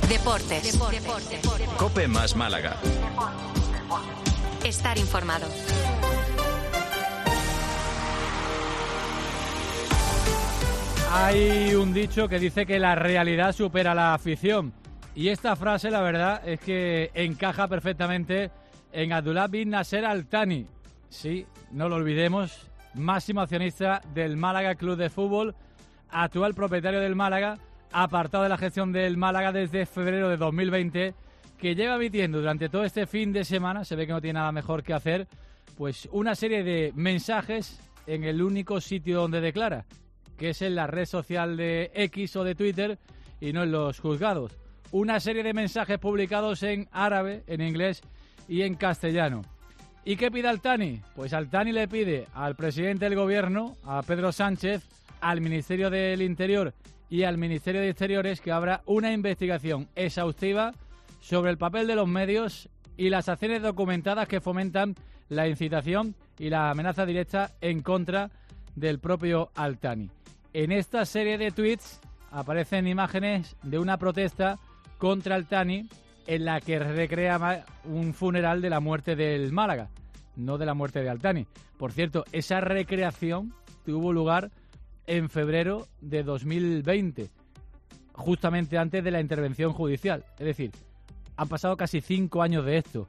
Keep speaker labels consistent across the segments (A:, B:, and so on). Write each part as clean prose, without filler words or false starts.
A: Deportes.
B: COPE más Málaga.
A: Estar informado.
C: Hay un dicho que dice que la realidad supera la afición. Y esta frase, la verdad, es que encaja perfectamente en Abdullah bin Nasser Al Thani. Sí, no lo olvidemos, máximo accionista del Málaga Club de Fútbol, actual propietario del Málaga, apartado de la gestión del Málaga desde febrero de 2020, que lleva emitiendo durante todo este fin de semana, se ve que no tiene nada mejor que hacer, pues una serie de mensajes en el único sitio donde declara, que es en la red social de X o de Twitter y no en los juzgados. Una serie de mensajes publicados en árabe, en inglés y en castellano. ¿Y qué pide Al Thani? Pues Al Thani le pide al presidente del gobierno, a Pedro Sánchez, al Ministerio del Interior y al Ministerio de Exteriores que abra una investigación exhaustiva sobre el papel de los medios y las acciones documentadas que fomentan la incitación y la amenaza directa en contra del propio Al Thani. En esta serie de tweets aparecen imágenes de una protesta contra Al Thani en la que recrea un funeral de la muerte del Málaga, no de la muerte de Al Thani. Por cierto, esa recreación tuvo lugar en febrero de 2020, justamente antes de la intervención judicial. Es decir, han pasado casi 5 años de esto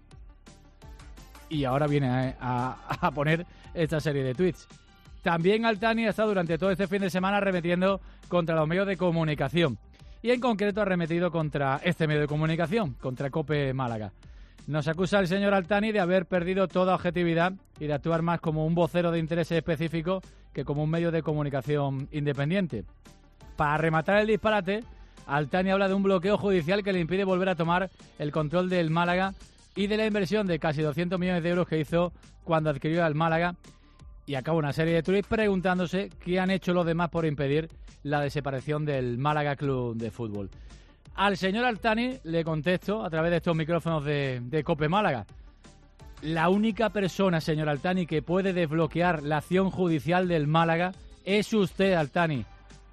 C: y ahora viene a poner esta serie de tweets. También Al Thani ha estado durante todo este fin de semana arremetiendo contra los medios de comunicación y en concreto ha arremetido contra este medio de comunicación, contra COPE Málaga. Nos acusa el señor Al Thani de haber perdido toda objetividad y de actuar más como un vocero de intereses específicos que como un medio de comunicación independiente. Para rematar el disparate, Al Thani habla de un bloqueo judicial que le impide volver a tomar el control del Málaga y de la inversión de casi 200 millones de euros que hizo cuando adquirió al Málaga, y acaba una serie de tweets preguntándose qué han hecho los demás por impedir la desaparición del Málaga Club de Fútbol. Al señor Al Thani le contesto a través de estos micrófonos de COPE Málaga. La única persona, señor Al Thani, que puede desbloquear la acción judicial del Málaga es usted, Al Thani.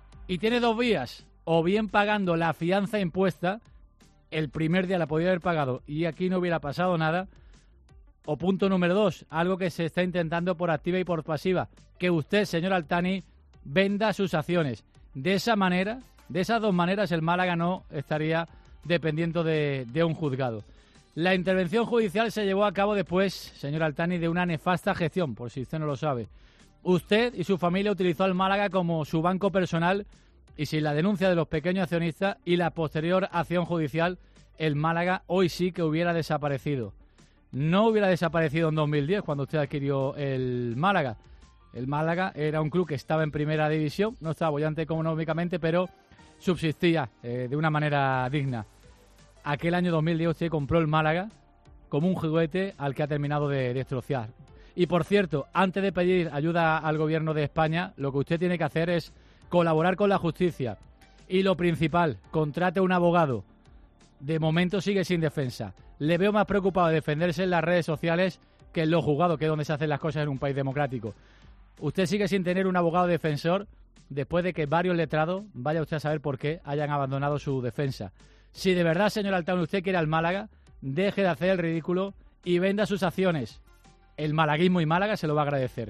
C: Y tiene 2 vías, o bien pagando la fianza impuesta, el primer día la podía haber pagado y aquí no hubiera pasado nada, o punto número 2, algo que se está intentando por activa y por pasiva, que usted, señor Al Thani, venda sus acciones. De esa manera, de esas 2 maneras, el Málaga no estaría dependiendo de un juzgado. La intervención judicial se llevó a cabo después, señor Al Thani, de una nefasta gestión, por si usted no lo sabe. Usted y su familia utilizó al Málaga como su banco personal y sin la denuncia de los pequeños accionistas y la posterior acción judicial, el Málaga hoy sí que hubiera desaparecido. No hubiera desaparecido en 2010 cuando usted adquirió el Málaga. El Málaga era un club que estaba en primera división, no estaba bollante económicamente, pero subsistía de una manera digna. Aquel año 2010 usted compró el Málaga como un juguete al que ha terminado de destrozar. Y por cierto, antes de pedir ayuda al gobierno de España, lo que usted tiene que hacer es colaborar con la justicia. Y lo principal, contrate un abogado. De momento sigue sin defensa. Le veo más preocupado de defenderse en las redes sociales que en los juzgados, que es donde se hacen las cosas en un país democrático. Usted sigue sin tener un abogado defensor después de que varios letrados, vaya usted a saber por qué, hayan abandonado su defensa. Si de verdad, señor Al Thani, usted quiere al Málaga, deje de hacer el ridículo y venda sus acciones. El malaguismo y Málaga se lo va a agradecer.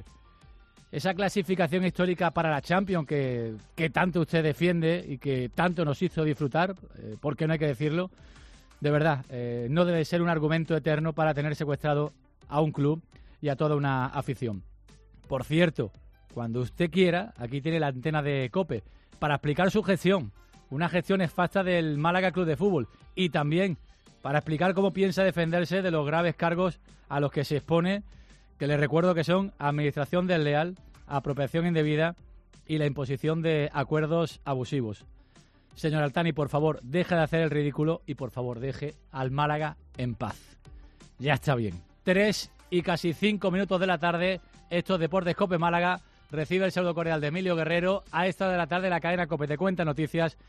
C: Esa clasificación histórica para la Champions que tanto usted defiende y que tanto nos hizo disfrutar, porque no hay que decirlo, de verdad, no debe ser un argumento eterno para tener secuestrado a un club y a toda una afición. Por cierto, cuando usted quiera, aquí tiene la antena de COPE para explicar su gestión, una gestión nefasta del Málaga Club de Fútbol, y también para explicar cómo piensa defenderse de los graves cargos a los que se expone, que les recuerdo que son administración desleal, apropiación indebida y la imposición de acuerdos abusivos. Señor Al Thani, por favor, deje de hacer el ridículo y por favor deje al Málaga en paz. Ya está bien. 3 y casi 5 minutos de la tarde, estos Deportes COPE Málaga. Recibe el saludo cordial de Emilio Guerrero. A esta de la tarde la cadena COPE te cuenta noticias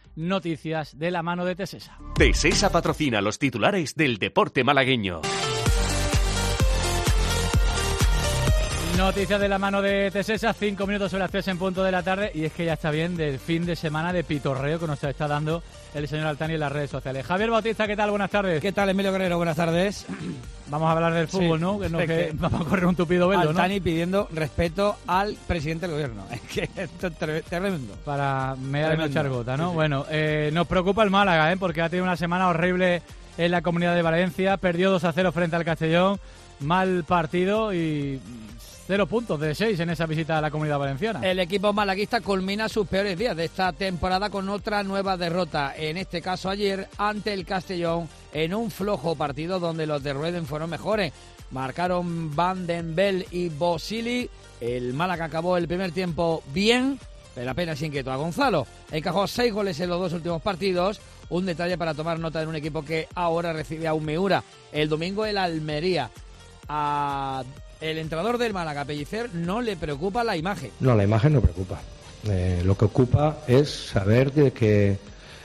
C: de la mano de Tesesa.
D: Tesesa patrocina los titulares del deporte malagueño.
C: Noticias de la mano de Tesesa, 5 minutos sobre las 3 en punto de la tarde. Y es que ya está bien del fin de semana de pitorreo que nos está dando el señor Altani en las redes sociales. Javier Bautista, ¿qué tal? Buenas tardes.
A: ¿Qué tal, Emilio Guerrero? Buenas tardes.
C: Vamos a hablar del fútbol, sí, ¿no? Que vamos a correr un tupido velo,
A: Altani,
C: ¿no?
A: pidiendo respeto al presidente del gobierno. Es que esto es tremendo.
C: Para media de una chargota, ¿no? Sí, sí. Bueno, nos preocupa el Málaga, porque ha tenido una semana horrible en la Comunidad de Valencia. Perdió 2-0 frente al Castellón. Mal partido y 0 puntos de 6 en esa visita a la Comunidad Valenciana.
A: El equipo malaguista culmina sus peores días de esta temporada con otra nueva derrota, en este caso ayer ante el Castellón, en un flojo partido donde los de Rueden fueron mejores. Marcaron Van den Bel y Bosili. El Málaga acabó el primer tiempo bien, pero apenas inquietó a Gonzalo. Encajó 6 goles en los 2 últimos partidos. Un detalle para tomar nota de un equipo que ahora recibe a un Miura. El domingo el Almería. El entrenador del Málaga, Pellicer, no le preocupa la imagen.
E: No, la imagen no preocupa. Lo que ocupa es saber de que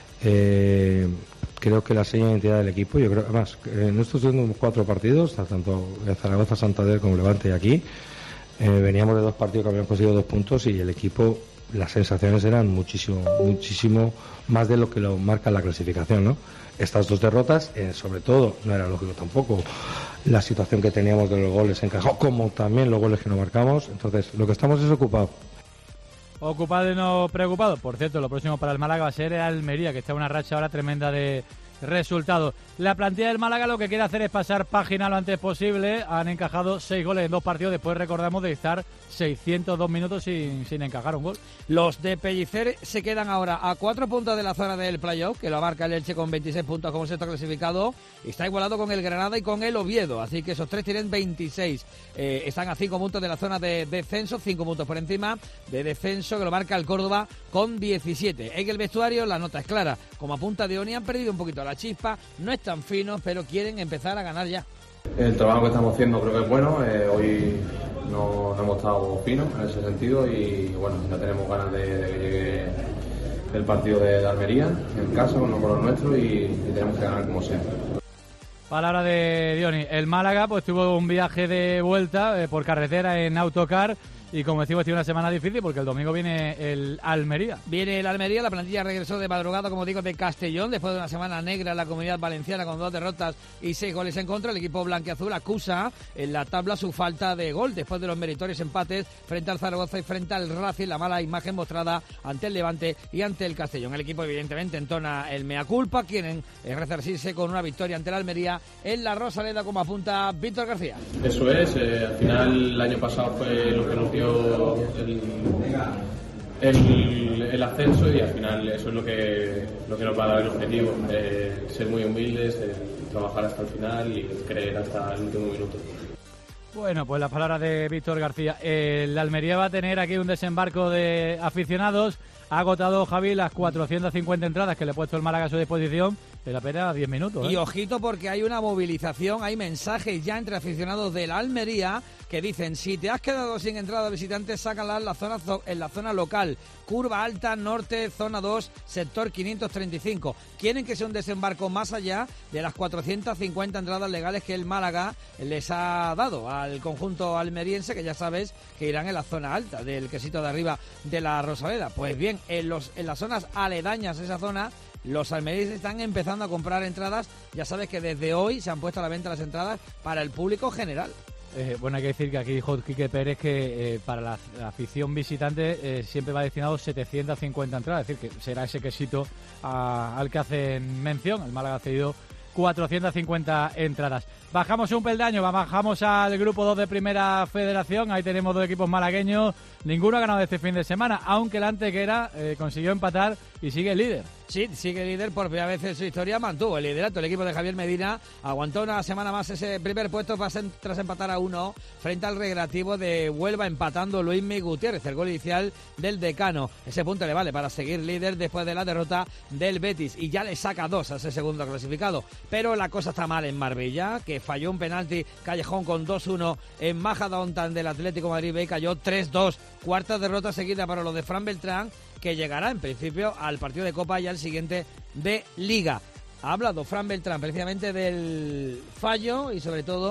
E: creo que la seña de identidad del equipo, yo creo, además, en estos últimos 4 partidos, tanto en Zaragoza, Santander como Levante y aquí, veníamos de 2 partidos que habían conseguido 2 puntos y el equipo, las sensaciones eran muchísimo más de lo que lo marca la clasificación, ¿no? Estas 2 derrotas, sobre todo, no era lógico tampoco la situación que teníamos de los goles encajados, como también los goles que no marcamos. Entonces, lo que estamos es ocupados.
C: Ocupado y no preocupado. Por cierto, lo próximo para el Málaga va a ser el Almería, que está en una racha ahora tremenda de resultados. La plantilla del Málaga lo que quiere hacer es pasar página lo antes posible. Han encajado 6 goles en 2 partidos. Después recordamos de estar 602 minutos sin encajar un gol.
A: Los de Pellicer se quedan ahora a 4 puntos de la zona del playoff, que lo abarca el Elche con 26 puntos como sexto clasificado. Está igualado con el Granada y con el Oviedo. Así que esos 3 tienen 26. Están a 5 puntos de la zona de descenso, 5 puntos por encima de descenso, que lo marca el Córdoba con 17. En el vestuario la nota es clara. Como apunta Dioni, han perdido un poquito la chispa. No están finos, pero quieren empezar a ganar ya.
F: El trabajo que estamos haciendo creo que es bueno. Hoy no hemos estado finos en ese sentido y bueno, ya tenemos ganas de que llegue el partido de Almería en casa con los nuestros y tenemos que ganar como siempre.
C: Palabra de Dioni. El Málaga pues tuvo un viaje de vuelta por carretera en autocar. Y como decimos, tiene una semana difícil porque el domingo viene el Almería.
A: Viene el Almería, la plantilla regresó de madrugada, como digo, de Castellón, después de una semana negra en la Comunidad Valenciana con 2 derrotas y 6 goles en contra. El equipo blanquiazul acusa en la tabla su falta de gol después de los meritorios empates frente al Zaragoza y frente al Racing, la mala imagen mostrada ante el Levante y ante el Castellón. El equipo evidentemente entona el mea culpa, quieren resarcirse con una victoria ante el Almería en la Rosaleda, como apunta Víctor García.
F: Eso es, al final el año pasado fue lo que nos dio el ascenso y al final eso es lo que nos va a dar el objetivo, ser muy humildes, trabajar hasta el final y creer hasta el último minuto.
C: Bueno, pues las palabras de Víctor García. La Almería va a tener aquí un desembarco de aficionados. Ha agotado Javi las 450 entradas que le ha puesto el Málaga a su disposición en apenas 10 minutos.
A: Y ojito porque hay una movilización, hay mensajes ya entre aficionados de la Almería que dicen: si te has quedado sin entrada visitante, sácala en la zona local. Curva Alta, Norte, Zona 2, Sector 535. Quieren que sea un desembarco más allá de las 450 entradas legales que el Málaga les ha dado al conjunto almeriense, que ya sabes que irán en la zona alta del quesito de arriba de la Rosaleda. Pues bien, en las zonas aledañas a esa zona, los almerienses están empezando a comprar entradas. Ya sabes que desde hoy se han puesto a la venta las entradas para el público general.
C: Bueno, hay que decir que aquí dijo Quique Pérez que para la afición visitante siempre va destinado 750 entradas, es decir, que será ese quesito al que hacen mención. El Málaga ha cedido 450 entradas. Bajamos un peldaño, bajamos al grupo 2 de Primera Federación. Ahí tenemos 2 equipos malagueños. Ninguno ha ganado este fin de semana, aunque el Antequera consiguió empatar y sigue líder.
A: Sí, sigue líder por primera vez en su historia, mantuvo el liderato. El equipo de Javier Medina aguantó una semana más ese primer puesto tras empatar a 1 frente al Recreativo de Huelva, empatando Luismi Gutiérrez, el gol inicial del decano. Ese punto le vale para seguir líder después de la derrota del Betis y ya le saca 2 a ese segundo clasificado. Pero la cosa está mal en Marbella, que falló un penalti Callejón con 2-1 en Majadahontan del Atlético de Madrid B, cayó 3-2. Cuarta derrota seguida para los de Fran Beltrán, que llegará en principio al partido de Copa y al siguiente de Liga. Ha hablado Fran Beltrán precisamente del fallo y sobre todo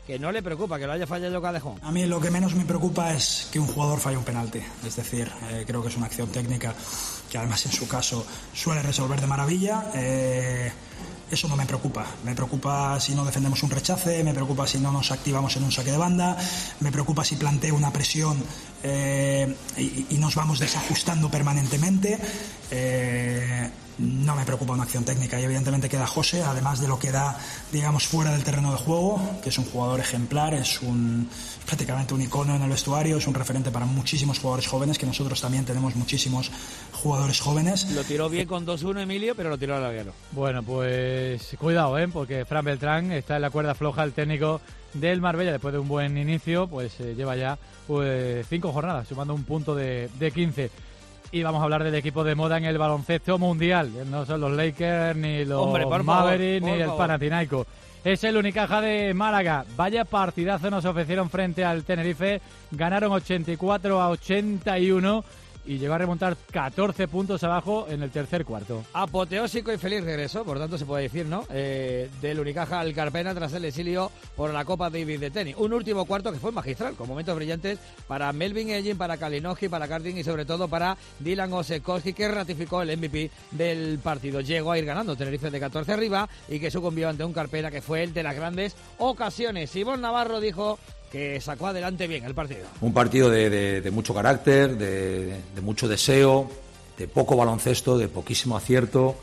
A: que no le preocupa que lo haya fallado Callejón.
G: A mí lo que menos me preocupa es que un jugador falle un penalti. Es decir, creo que es una acción técnica que además en su caso suele resolver de maravilla. Eso no me preocupa. Me preocupa si no defendemos un rechace, me preocupa si no nos activamos en un saque de banda, me preocupa si planteo una presión y nos vamos desajustando permanentemente. No me preocupa una acción técnica y evidentemente queda José, además de lo que da, digamos, fuera del terreno de juego, que es un jugador ejemplar, es prácticamente un icono en el vestuario, es un referente para muchísimos jugadores jóvenes, que nosotros también tenemos muchísimos jugadores jóvenes.
A: Lo tiró bien con 2-1 Emilio, pero lo tiró al larguero.
C: Bueno, pues cuidado, porque Fran Beltrán está en la cuerda floja, el técnico del Marbella, después de un buen inicio, pues lleva ya 5 jornadas, sumando un punto de 15. Y vamos a hablar del equipo de moda en el baloncesto mundial. No son los Lakers, ni los Mavericks, ni el Panathinaikos. Es el Unicaja de Málaga. Vaya partidazo nos ofrecieron frente al Tenerife. Ganaron 84-81 y llegó a remontar 14 puntos abajo en el tercer cuarto.
A: Apoteósico y feliz regreso, por tanto se puede decir, ¿no? Del Unicaja al Carpena tras el exilio por la Copa Davis de tenis. Un último cuarto que fue magistral, con momentos brillantes para Melvin Egin, para Kalinowski, para Cardin y sobre todo para Dylan Osekowski, que ratificó el MVP del partido. Llegó a ir ganando Tenerife de 14 arriba y que sucumbió ante un Carpena que fue el de las grandes ocasiones. Ivonne Navarro dijo que sacó adelante bien el partido. Un partido de mucho carácter, de mucho deseo, de poco baloncesto, de poquísimo acierto,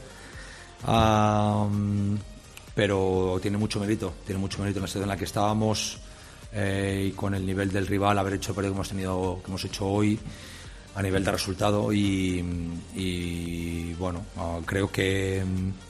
A: pero tiene mucho mérito en la situación en la que estábamos y con el nivel del rival, haber hecho el partido que hemos hecho hoy a nivel de resultado y bueno, creo que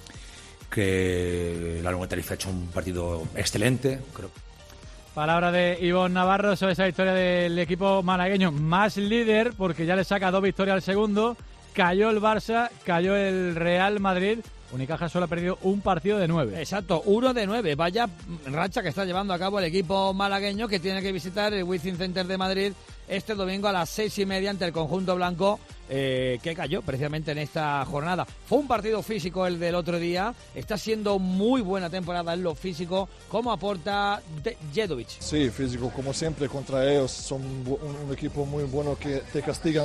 A: la Laguna Tenerife ha hecho un partido excelente, creo.
C: Palabra de Ivonne Navarro sobre esa victoria del equipo malagueño, más líder porque ya le saca 2 victorias al segundo. Cayó el Barça, cayó el Real Madrid. Unicaja solo ha perdido un partido de 9. Exacto, 1 de 9. Vaya racha que está llevando a cabo el equipo malagueño, que tiene que visitar el Wizzing Center de Madrid este domingo a las 6:30 ante el conjunto blanco, que cayó precisamente en esta jornada. Fue un partido físico el del otro día. Está siendo muy buena temporada en lo físico. ¿Cómo aporta Jedovic?
H: Sí, físico como siempre contra ellos. Son un equipo muy bueno que te castigan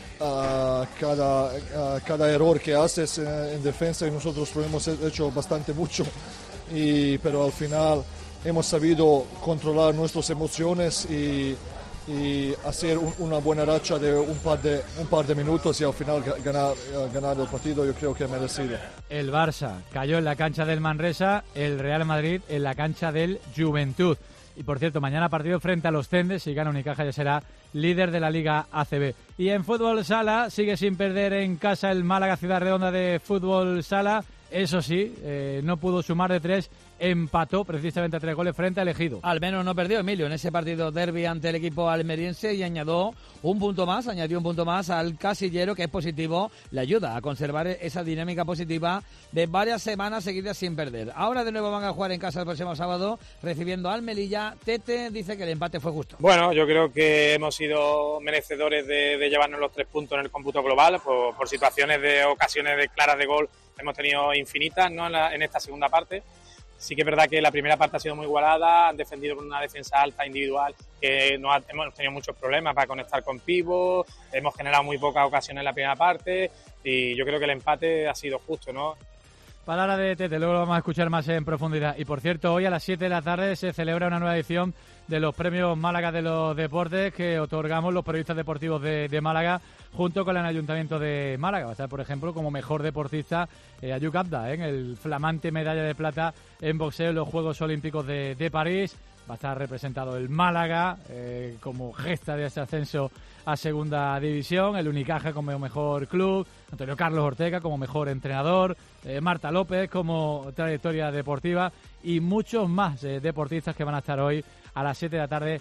H: a cada error que haces en defensa, y nosotros lo hemos hecho bastante mucho, pero al final hemos sabido controlar nuestras emociones y hacer una buena racha de un par de minutos y al final ganar el partido. Yo creo que es merecido. El Barça cayó en la cancha del Manresa, el Real Madrid en la cancha del Juventud. Y por cierto, mañana partido frente a los Cendes. Si gana Unicaja ya será líder de la Liga ACB. Y en fútbol sala sigue sin perder en casa el Málaga Ciudad Redonda de fútbol sala. Eso sí, no pudo sumar de 3, empató precisamente a 3 goles frente al Ejido. Al menos no perdió Emilio en ese partido derbi ante el equipo almeriense y añadió un punto más al casillero, que es positivo, le ayuda a conservar esa dinámica positiva de varias semanas seguidas sin perder. Ahora de nuevo van a jugar en casa el próximo sábado recibiendo al Melilla. Tete dice que el empate fue justo.
I: Bueno, yo creo que hemos sido merecedores de llevarnos los 3 puntos en el cómputo global por situaciones de ocasiones de claras de gol. Hemos tenido infinitas, ¿no?, en esta segunda parte. Sí que es verdad que la primera parte ha sido muy igualada, han defendido con una defensa alta individual, que hemos tenido muchos problemas para conectar con pivos, hemos generado muy pocas ocasiones en la primera parte y yo creo que el empate ha sido justo, ¿no?
C: Palabra de Tete, luego lo vamos a escuchar más en profundidad. Y por cierto, hoy a las 7 de la tarde se celebra una nueva edición de los premios Málaga de los Deportes que otorgamos los periodistas deportivos de Málaga junto con el Ayuntamiento de Málaga. Va a estar, por ejemplo, como mejor deportista Ayuk Abda, en el flamante medalla de plata en boxeo en los Juegos Olímpicos de París. Va a estar representado el Málaga como gesta de ese ascenso a segunda división, el Unicaja como mejor club, Antonio Carlos Ortega como mejor entrenador, Marta López como trayectoria deportiva y muchos más deportistas que van a estar hoy a las 7 de la tarde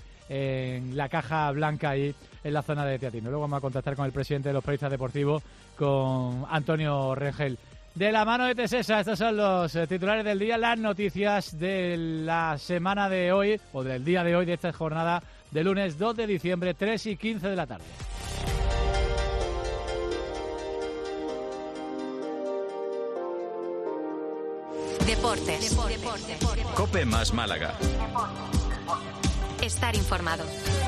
C: en la Caja Blanca ahí en la zona de Teatino. Luego vamos a contactar con el presidente de los periodistas deportivos, con Antonio Rengel. De la mano de Tesesa, estos son los titulares del día, las noticias de la semana de hoy, o del día de hoy, de esta jornada de lunes 2 de diciembre, 3:15 de la tarde.
B: Deportes. COPE más Málaga.
J: Estar informado.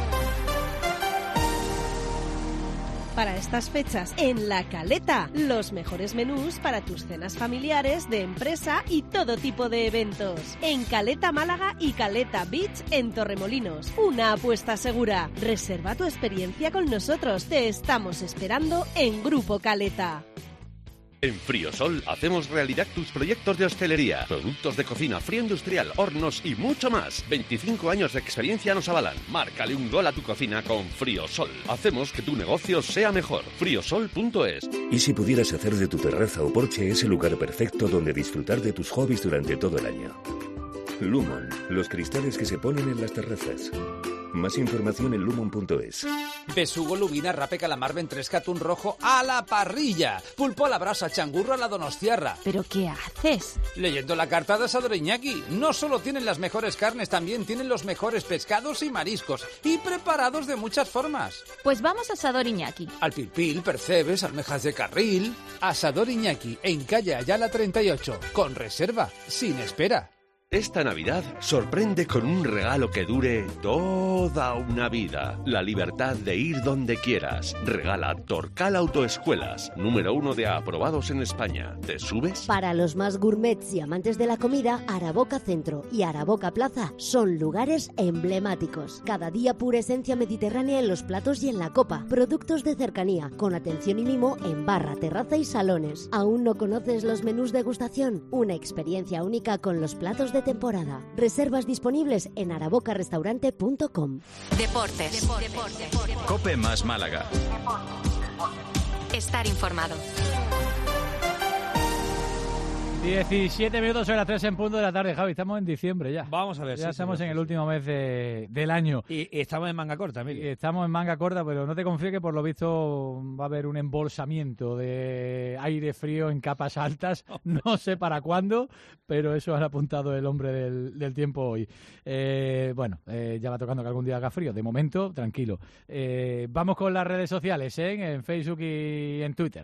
K: Para estas fechas, en La Caleta, los mejores menús para tus cenas familiares, de empresa y todo tipo de eventos. En Caleta Málaga y Caleta Beach en Torremolinos. Una apuesta segura. Reserva tu experiencia con nosotros. Te estamos esperando en Grupo Caleta.
L: En Friosol hacemos realidad tus proyectos de hostelería, productos de cocina, frío industrial, hornos y mucho más. 25 años de experiencia nos avalan. Márcale un gol a tu cocina con Friosol. Hacemos que tu negocio sea mejor. Friosol.es.
M: ¿Y si pudieras hacer de tu terraza o porche ese lugar perfecto donde disfrutar de tus hobbies durante todo el año? Lumon, los cristales que se ponen en las terrazas. Más información en lumon.es.
N: Besugo, lubina, rape, calamar, ventresca, atún rojo a la parrilla. Pulpo a la brasa, changurro a la donostiarra.
O: ¿Pero qué haces?
N: Leyendo la carta de Asador Iñaki. No solo tienen las mejores carnes, también tienen los mejores pescados y mariscos. Y preparados de muchas formas.
O: Pues vamos a Asador Iñaki.
N: Al pilpil, percebes, almejas de carril. Asador Iñaki, en calle Ayala 38. Con reserva, sin espera.
L: Esta Navidad sorprende con un regalo que dure toda una vida. La libertad de ir donde quieras. Regala Torcal Autoescuelas, número 1 de aprobados en España. ¿Te subes?
P: Para los más gourmets y amantes de la comida, Araboca Centro y Araboca Plaza son lugares emblemáticos. Cada día pura esencia mediterránea en los platos y en la copa. Productos de cercanía, con atención y mimo en barra, terraza y salones. ¿Aún no conoces los menús degustación? Una experiencia única con los platos de temporada. Reservas disponibles en arabocarestaurante.com.
J: Deportes.
B: COPE más Málaga.
J: Estar informado.
C: 17 minutos sobre las 3 en punto de la tarde, Javi. Estamos en diciembre ya.
A: Vamos a ver.
C: Ya estamos en el último mes del año.
A: Y estamos en manga corta, Miguel.
C: Estamos en manga corta, pero no te confíes que por lo visto va a haber un embolsamiento de aire frío en capas altas. No sé para cuándo, pero eso ha apuntado el hombre del tiempo hoy. Ya va tocando que algún día haga frío. De momento, tranquilo. Vamos con las redes sociales, en Facebook y en Twitter.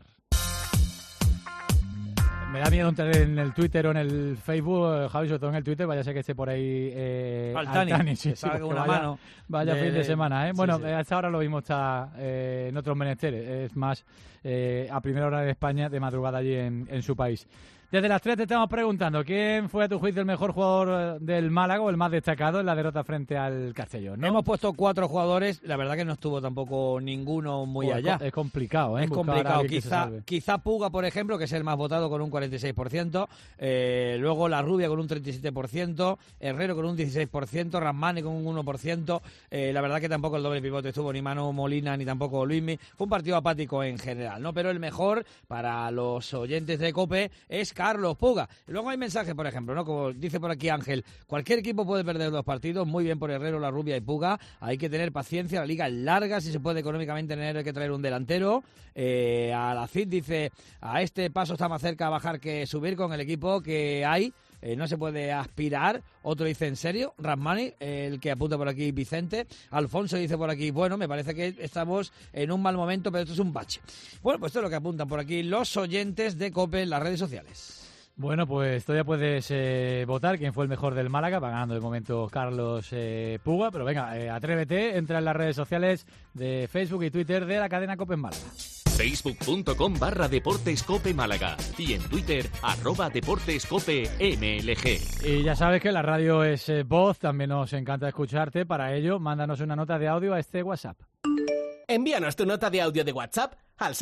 C: Me da miedo entrar en el Twitter o en el Facebook, Javi, sobre todo en el Twitter, vaya a ser que esté por ahí
A: Altani,
C: sí,
A: una mano.
C: Vaya fin de semana,
A: Sí,
C: Bueno,
A: sí.
C: hasta ahora lo mismo está en otros menesteres, es más a primera hora de España, de madrugada allí en su país. Desde las 3 te estamos preguntando, ¿quién fue a tu juicio el mejor jugador del Málaga o el más destacado en la derrota frente al Castellón, ¿no?
A: Hemos puesto 4 jugadores, la verdad que no estuvo tampoco ninguno muy allá.
C: Es complicado,
A: Es complicado.
C: Complicado.
A: Quizá Puga, por ejemplo, que es el más votado con un 46%, luego La Rubia con un 37%, Herrero con un 16%, Rasmani con un 1%, la verdad que tampoco el doble pivote estuvo ni Manu Molina ni tampoco Luismi. Fue un partido apático en general, ¿no? Pero el mejor para los oyentes de COPE es Carlos Puga. Luego hay mensajes, por ejemplo, ¿no? Como dice por aquí Ángel, cualquier equipo puede perder 2 partidos, muy bien por Herrero, La Rubia y Puga, hay que tener paciencia, la liga es larga, si se puede económicamente tener que traer un delantero. A la CID dice, a este paso está más cerca a bajar que subir con el equipo que hay. No se puede aspirar. Otro dice, ¿en serio? Rasmani, el que apunta por aquí Vicente. Alfonso dice por aquí, bueno, me parece que estamos en un mal momento, pero esto es un bache. Bueno, pues esto es lo que apuntan por aquí los oyentes de COPE en las redes sociales.
C: Bueno, pues todavía puedes votar quién fue el mejor del Málaga. Va ganando de momento Carlos Puga, pero venga, atrévete, entra en las redes sociales de Facebook y Twitter de la cadena COPE en Málaga.
B: Facebook.com/Deportes Cope Málaga y en Twitter @DeportesCopeMLG.
C: Y ya sabes que la radio es voz, también nos encanta escucharte. Para ello, mándanos una nota de audio a este WhatsApp.
Q: Envíanos tu nota de audio de WhatsApp al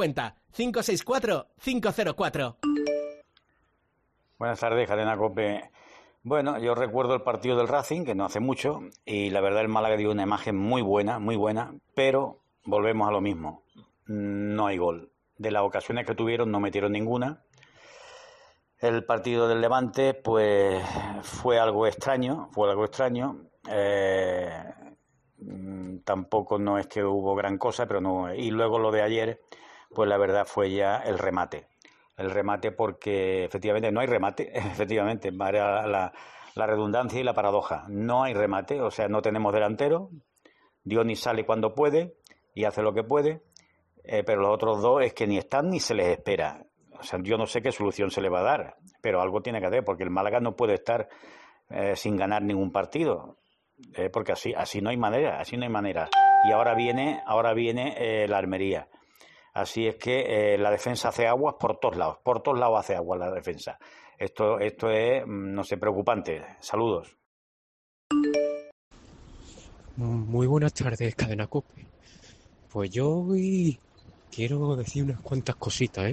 Q: 650-564-504.
R: Buenas tardes, cadena COPE. Bueno, yo recuerdo el partido del Racing, que no hace mucho, y la verdad el Málaga dio una imagen muy buena, pero volvemos a lo mismo. No hay gol. De las ocasiones que tuvieron no metieron ninguna. El partido del Levante pues fue algo extraño. Tampoco no es que hubo gran cosa, pero no. Y luego lo de ayer, pues la verdad fue ya el remate porque efectivamente no hay remate, efectivamente, la redundancia y la paradoja. No hay remate, o sea, no tenemos delantero. Dionis sale cuando puede y hace lo que puede. Pero los otros dos es que ni están ni se les espera. O sea, yo no sé qué solución se le va a dar, pero algo tiene que hacer, porque el Málaga no puede estar sin ganar ningún partido. porque así no hay manera, Y ahora viene la Almería. Así es que la defensa hace aguas por todos lados hace aguas la defensa. Esto es, no sé, preocupante. Saludos.
J: Muy buenas tardes, Cadena COPE. Pues yo hoy quiero decir unas cuantas cositas,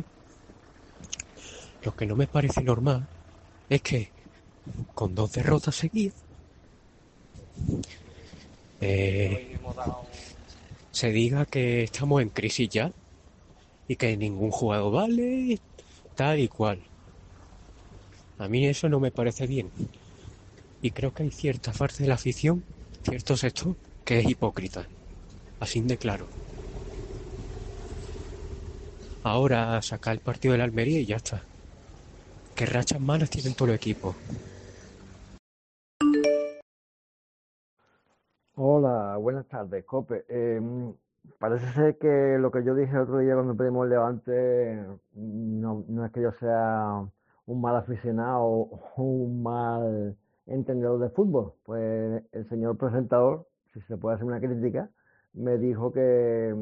J: Lo que no me parece normal es que con 2 derrotas seguidas se diga que estamos en crisis ya y que ningún jugador vale, tal y cual. A mí eso no me parece bien. Y creo que hay cierta parte de la afición, cierto sector, que es hipócrita. Así de claro. Ahora sacar el partido de la Almería y ya está. ¿Qué rachas malas tienen todo el equipo?
S: Hola, buenas tardes, Cope. Parece ser que lo que yo dije el otro día cuando pedimos el Levante no es que yo sea un mal aficionado o un mal entendedor de fútbol. Pues el señor presentador, si se puede hacer una crítica, me dijo que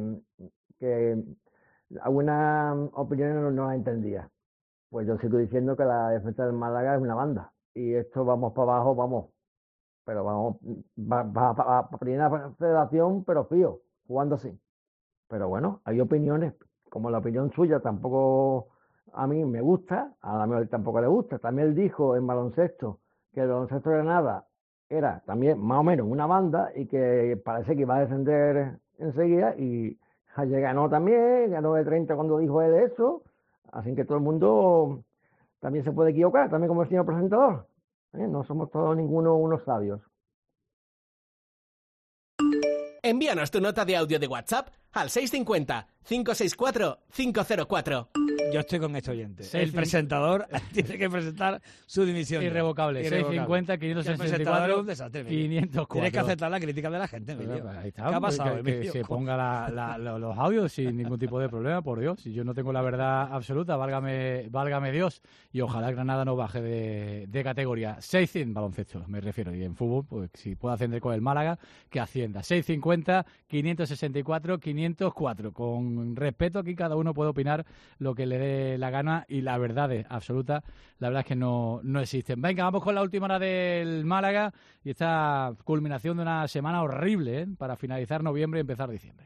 S: algunas opiniones no las entendía. Pues yo sigo diciendo que la defensa del Málaga es una banda. Y esto vamos para abajo, vamos. Pero vamos, va primera federación, pero fío, jugando así. Pero bueno, hay opiniones, como la opinión suya tampoco a mí me gusta, a la mejor tampoco le gusta. También él dijo en baloncesto que el baloncesto de Granada era también más o menos una banda y que parece que iba a descender enseguida y ganó también, ganó de 30 cuando dijo él eso. Así que todo el mundo también se puede equivocar, también como el señor presentador. No somos todos ninguno unos sabios.
Q: Envíanos tu nota de audio de WhatsApp al 650-564-504.
A: Yo estoy con este oyente. El presentador tiene que presentar su dimisión.
C: Irrevocable. 650, 564, 504.
A: Tienes que aceptar la crítica de la gente.
C: Ahí está.
A: ¿Qué ha pasado?
C: Que se ponga los audios sin ningún tipo de problema, por Dios. Si yo no tengo la verdad absoluta, válgame Dios. Y ojalá Granada no baje de categoría. 600, baloncesto me refiero. Y en fútbol, pues si puede ascender con el Málaga, que ascienda. 650, 564, 504. Con respeto, aquí cada uno puede opinar lo que le dé la gana y la verdad absoluta, la verdad es que no existen. Venga, vamos con la última hora del Málaga y esta culminación de una semana horrible, para finalizar noviembre y empezar diciembre.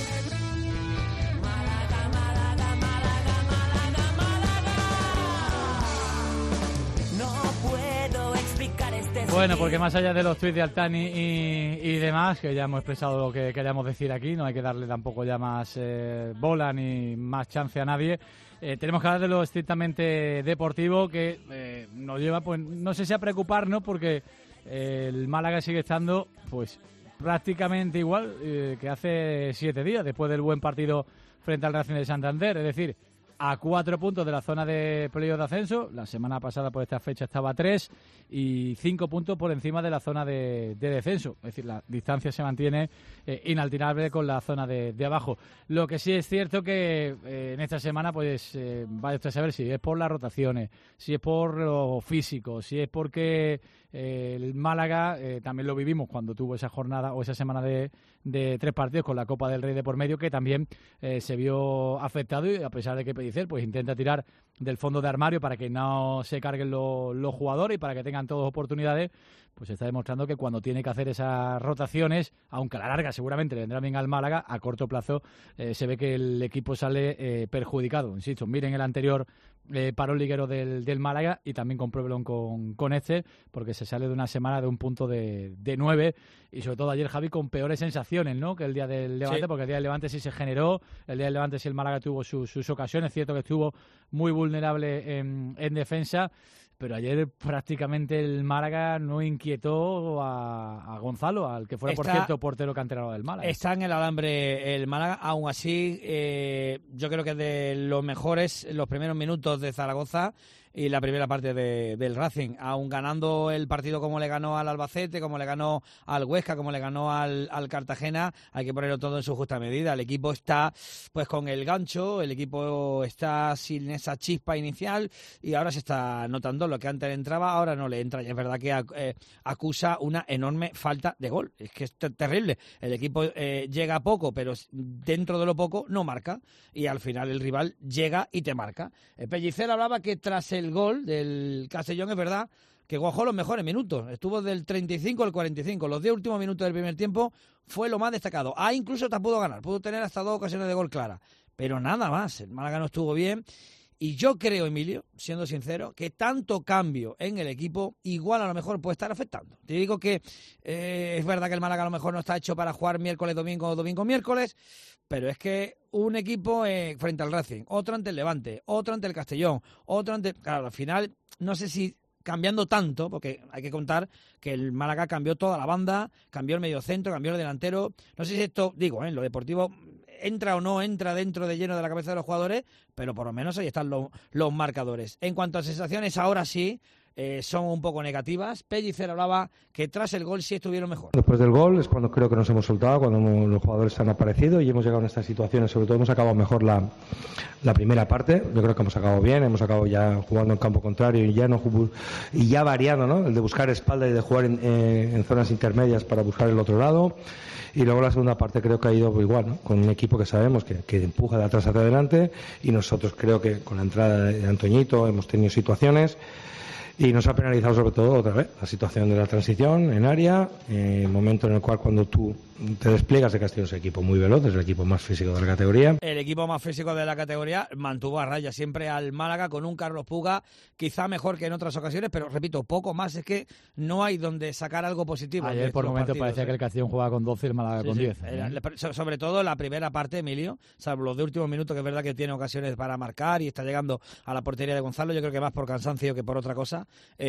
C: Bueno, porque más allá de los tuits de Altani y demás, que ya hemos expresado lo que queríamos decir aquí, no hay que darle tampoco ya más bola ni más chance a nadie. Tenemos que hablar de lo estrictamente deportivo, que nos lleva, pues no sé si a preocuparnos, porque el Málaga sigue estando pues prácticamente igual que hace 7 días, después del buen partido frente al Racing de Santander, es decir, a 4 puntos de la zona de playoff de ascenso. La semana pasada por esta fecha estaba a 3 y 5 puntos por encima de la zona de descenso. Es decir, la distancia se mantiene inalterable con la zona de abajo. Lo que sí es cierto que en esta semana pues vaya usted a saber si es por las rotaciones, si es por lo físico, si es porque el Málaga también lo vivimos cuando tuvo esa jornada o esa semana de 3 partidos con la Copa del Rey de por medio, que también se vio afectado, y a pesar de que Pellicer pues intenta tirar del fondo de armario para que no se carguen los jugadores y para que tengan todas oportunidades, pues está demostrando que cuando tiene que hacer esas rotaciones, aunque a la larga seguramente le vendrá bien al Málaga, a corto plazo se ve que el equipo sale perjudicado. Insisto, miren el anterior parón liguero del Málaga y también compruébelo con este, porque se sale de una semana de un punto de 9, y sobre todo ayer, Javi, con peores sensaciones, ¿no?, que el día del Levante, sí. Porque el día del Levante sí se generó, el día del Levante sí el Málaga tuvo sus ocasiones, es cierto que estuvo muy vulnerable en defensa, pero ayer prácticamente el Málaga no inquietó a Gonzalo, al que fuera, por cierto, portero canterano del Málaga. Está en el alambre el Málaga, aún así yo creo que de los mejores, los primeros minutos de Zaragoza,
A: y la primera parte del Racing, aun ganando el partido como le ganó al Albacete, como le ganó al Huesca, como le ganó al Cartagena, hay que ponerlo todo en su justa medida. El equipo está pues con el gancho, el equipo está sin esa chispa inicial y ahora se está notando lo que antes le entraba, ahora no le entra, y es verdad que acusa una enorme falta de gol, es que es terrible. El equipo llega poco, pero dentro de lo poco no marca, y al final el rival llega y te marca. Pellicer hablaba que tras el gol del Castellón, es verdad que guajó los mejores minutos, estuvo del 35 al 45, los 10 últimos minutos del primer tiempo fue lo más destacado. Incluso te pudo ganar, pudo tener hasta 2 ocasiones de gol claras, pero nada más. El Málaga no estuvo bien. Y yo creo, Emilio, siendo sincero, que tanto cambio en el equipo igual a lo mejor puede estar afectando. Te digo que es verdad que el Málaga a lo mejor no está hecho para jugar miércoles-domingo o domingo-miércoles, pero es que un equipo frente al Racing, otro ante el Levante, otro ante el Castellón, otro ante... Claro, al final, no sé si cambiando tanto, porque hay que contar que el Málaga cambió toda la banda, cambió el mediocentro, cambió el delantero. No sé si esto, digo, en lo deportivo entra o no entra dentro de lleno de la cabeza de los jugadores, pero por lo menos ahí están los marcadores. En cuanto a sensaciones, ahora sí, son un poco negativas. Pellicer hablaba que tras el gol sí estuvieron mejor.
E: Después del gol es cuando creo que nos hemos soltado, cuando los jugadores han aparecido y hemos llegado en estas situaciones. Sobre todo hemos acabado mejor la primera parte. Yo creo que hemos acabado bien, hemos acabado ya jugando en campo contrario y ya variando, ¿no? El de buscar espalda y de jugar en zonas intermedias para buscar el otro lado. Y luego la segunda parte creo que ha ido igual, ¿no? Con un equipo que sabemos que empuja de atrás hacia adelante, y nosotros creo que con la entrada de Antoñito hemos tenido situaciones. Y nos ha penalizado sobre todo otra vez la situación de la transición en área, momento en el cual cuando tú te despliegas de Castillo es el equipo muy veloz, es el equipo más físico de la categoría.
A: El equipo más físico de la categoría mantuvo a raya siempre al Málaga con un Carlos Puga quizá mejor que en otras ocasiones, pero repito, poco más, es que no hay donde sacar algo positivo.
C: Ayer por momentos parecía que el Castellón jugaba con 12 y el Málaga con 10.
A: Sobre todo la primera parte, Emilio, salvo los de últimos minutos, que es verdad que tiene ocasiones para marcar y está llegando a la portería de Gonzalo, yo creo que más por cansancio que por otra cosa.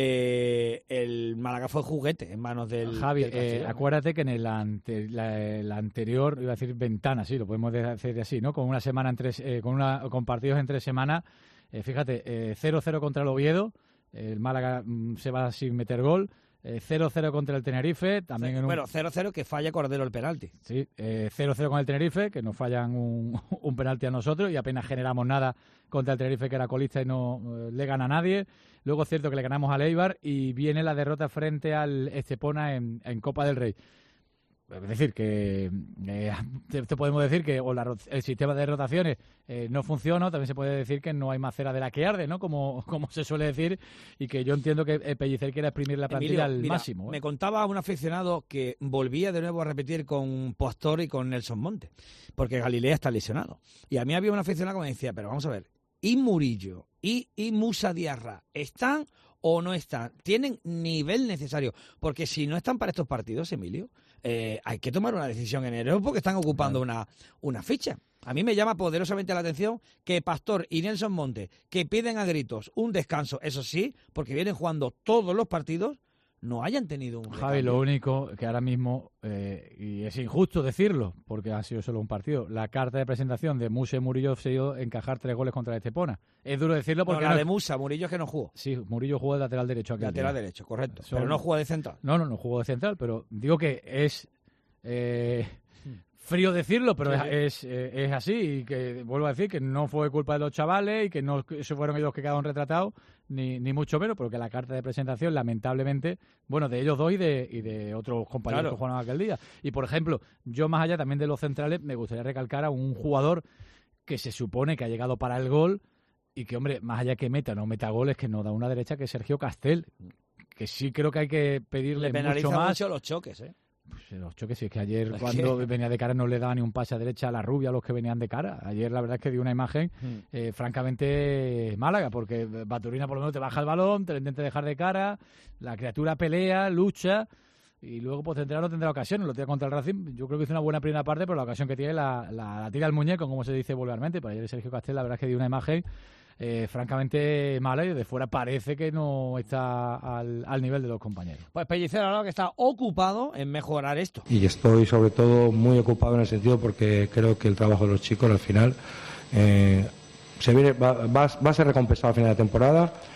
A: El Málaga fue juguete en manos del
C: Javi,
A: del
C: acuérdate que en la anterior, iba a decir ventana, sí, lo podemos decir así, ¿no? Con una semana con partidos en 3 semanas, fíjate, 0-0 contra el Oviedo, el Málaga se va sin meter gol, 0-0 contra el Tenerife, también
A: bueno, 0-0 que falla Cordero el penalti.
C: Sí, 0-0 con el Tenerife, que nos fallan un penalti a nosotros y apenas generamos nada contra el Tenerife, que era colista y no le gana a nadie. Luego es cierto que le ganamos al Eibar y viene la derrota frente al Estepona en Copa del Rey. Es decir, que te podemos decir que el sistema de rotaciones no funciona, también se puede decir que no hay más cera de la que arde, ¿no? Como se suele decir, y que yo entiendo que Pellicer quiere exprimir la plantilla al máximo.
A: Me contaba un aficionado que volvía de nuevo a repetir con Pastor y con Nelson Monte, porque Galilea está lesionado. Y a mí había un aficionado que me decía, pero vamos a ver, ¿y Murillo y Musa Diarra están o no están? ¿Tienen nivel necesario? Porque si no están para estos partidos, Emilio, hay que tomar una decisión en enero porque están ocupando una ficha. A mí me llama poderosamente la atención que Pastor y Nelson Monte, que piden a gritos un descanso, eso sí, porque vienen jugando todos los partidos, no hayan tenido un recambio.
C: Javi, lo único que ahora mismo, y es injusto decirlo, porque ha sido solo un partido, la carta de presentación de Musa y Murillo se ha ido a encajar 3 goles contra el Estepona. Es duro decirlo porque...
A: No, la de Musa, Murillo es que no jugó.
C: Sí, Murillo jugó de lateral derecho.
A: Lateral derecho, correcto. Pero no jugó de central.
C: No jugó de central, pero digo que es... frío decirlo, pero es así, y que vuelvo a decir que no fue culpa de los chavales y que no se fueron ellos que quedaron retratados, ni mucho menos, porque la carta de presentación, lamentablemente, bueno, de ellos dos y de otros compañeros que jugaron aquel día. Y, por ejemplo, yo más allá también de los centrales, me gustaría recalcar a un jugador que se supone que ha llegado para el gol y que, hombre, más allá que meta no meta goles, que nos da una derecha, que es Sergio Castel, que sí creo que hay que pedirle mucho más.
A: Mucho los choques,
C: Pues los choques, sí, es que ayer cuando venía de cara no le daba ni un pase a derecha a la rubia a los que venían de cara. Ayer la verdad es que dio una imagen francamente Málaga, porque Baturina por lo menos te baja el balón, te lo intenta dejar de cara, la criatura pelea, lucha, y luego pues no tendrá ocasión, lo tira contra el Racing. Yo creo que hizo una buena primera parte, pero la ocasión que tiene la tira al muñeco, como se dice vulgarmente. Pero ayer Sergio Castel la verdad es que dio una imagen francamente mala, y de fuera parece que no está al nivel de los compañeros.
A: Pues Pellicer ahora que está ocupado en mejorar esto.
E: Y estoy sobre todo muy ocupado en el sentido porque creo que el trabajo de los chicos al final va a ser recompensado al final de la temporada,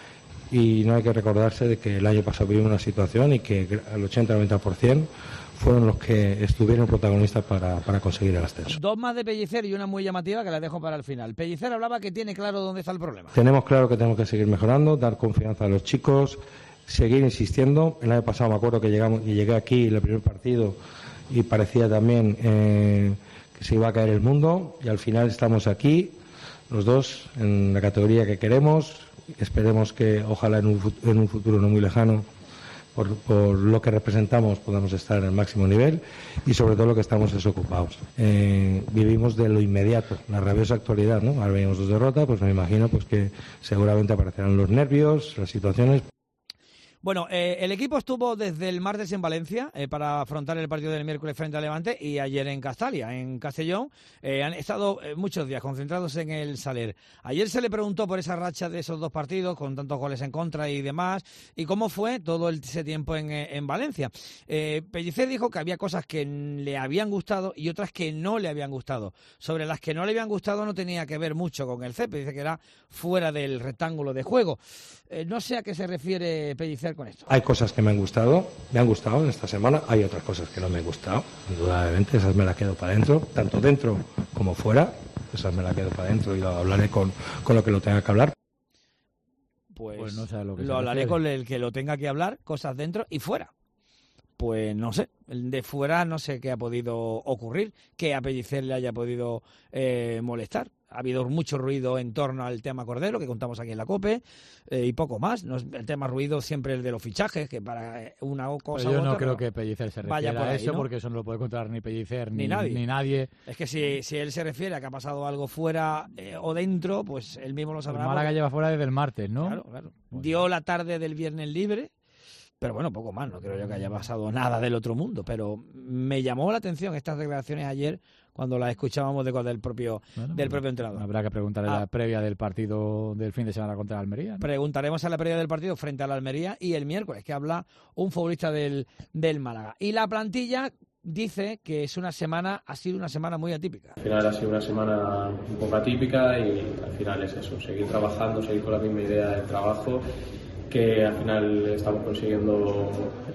E: y no hay que recordarse de que el año pasado vivimos una situación y que al 80-90% fueron los que estuvieron protagonistas para conseguir el ascenso.
A: Dos más de Pellicer y una muy llamativa que la dejo para el final. Pellicer hablaba que tiene claro dónde está el problema.
E: Tenemos claro que tenemos que seguir mejorando, dar confianza a los chicos, seguir insistiendo. El año pasado me acuerdo que llegué aquí el primer partido y parecía también que se iba a caer el mundo, y al final estamos aquí los dos en la categoría que queremos. Esperemos que ojalá en un futuro no muy lejano, por lo que representamos, podamos estar en el máximo nivel, y sobre todo lo que estamos desocupados. Vivimos de lo inmediato, la rabiosa actualidad, ¿no? Ahora veníamos 2 derrotas, pues me imagino pues que seguramente aparecerán los nervios, las situaciones.
A: Bueno, el equipo estuvo desde el martes en Valencia para afrontar el partido del miércoles frente al Levante, y ayer en Castalia, en Castellón. Han estado muchos días concentrados en el Saler. Ayer se le preguntó por esa racha de esos 2 partidos, con tantos goles en contra y demás, y cómo fue todo ese tiempo en Valencia. Pellicer dijo que había cosas que le habían gustado y otras que no le habían gustado. Sobre las que no le habían gustado no tenía que ver mucho con el césped, dice que era fuera del rectángulo de juego. No sé a qué se refiere Pellicer con esto.
E: Hay cosas que me han gustado en esta semana, hay otras cosas que no me han gustado, indudablemente, esas me las quedo para adentro, tanto dentro como fuera, esas me las quedo para adentro y lo hablaré con lo que lo tenga que hablar.
A: Pues
C: no sé a lo que
A: lo hablaré con el que lo tenga que hablar, cosas dentro y fuera. Pues no sé, de fuera no sé qué ha podido ocurrir, que a Pellicer le haya podido molestar. Ha habido mucho ruido en torno al tema Cordero, que contamos aquí en la COPE, y poco más. El tema ruido siempre el de los fichajes, que para una cosa
C: Pero yo
A: u otra,
C: no creo que Pellicer se refiera a eso, ¿no? Porque eso no lo puede contar ni Pellicer ni nadie.
A: Es que si él se refiere a que ha pasado algo fuera o dentro, pues él mismo lo sabrá.
C: El Málaga lleva fuera desde el martes, ¿no?
A: Claro. Bueno. Dio la tarde del viernes libre, pero bueno, poco más. No creo yo que haya pasado nada del otro mundo, pero me llamó la atención estas declaraciones ayer cuando las escuchábamos del propio entrenador.
C: Habrá que preguntarle la previa del partido del fin de semana contra la Almería, ¿no?
A: Preguntaremos a la previa del partido frente a la Almería y el miércoles, que habla un futbolista del Málaga. Y la plantilla dice que ha sido una semana muy atípica.
F: Al final ha sido una semana un poco atípica y al final es eso, seguir trabajando, seguir con la misma idea del trabajo, que al final estamos consiguiendo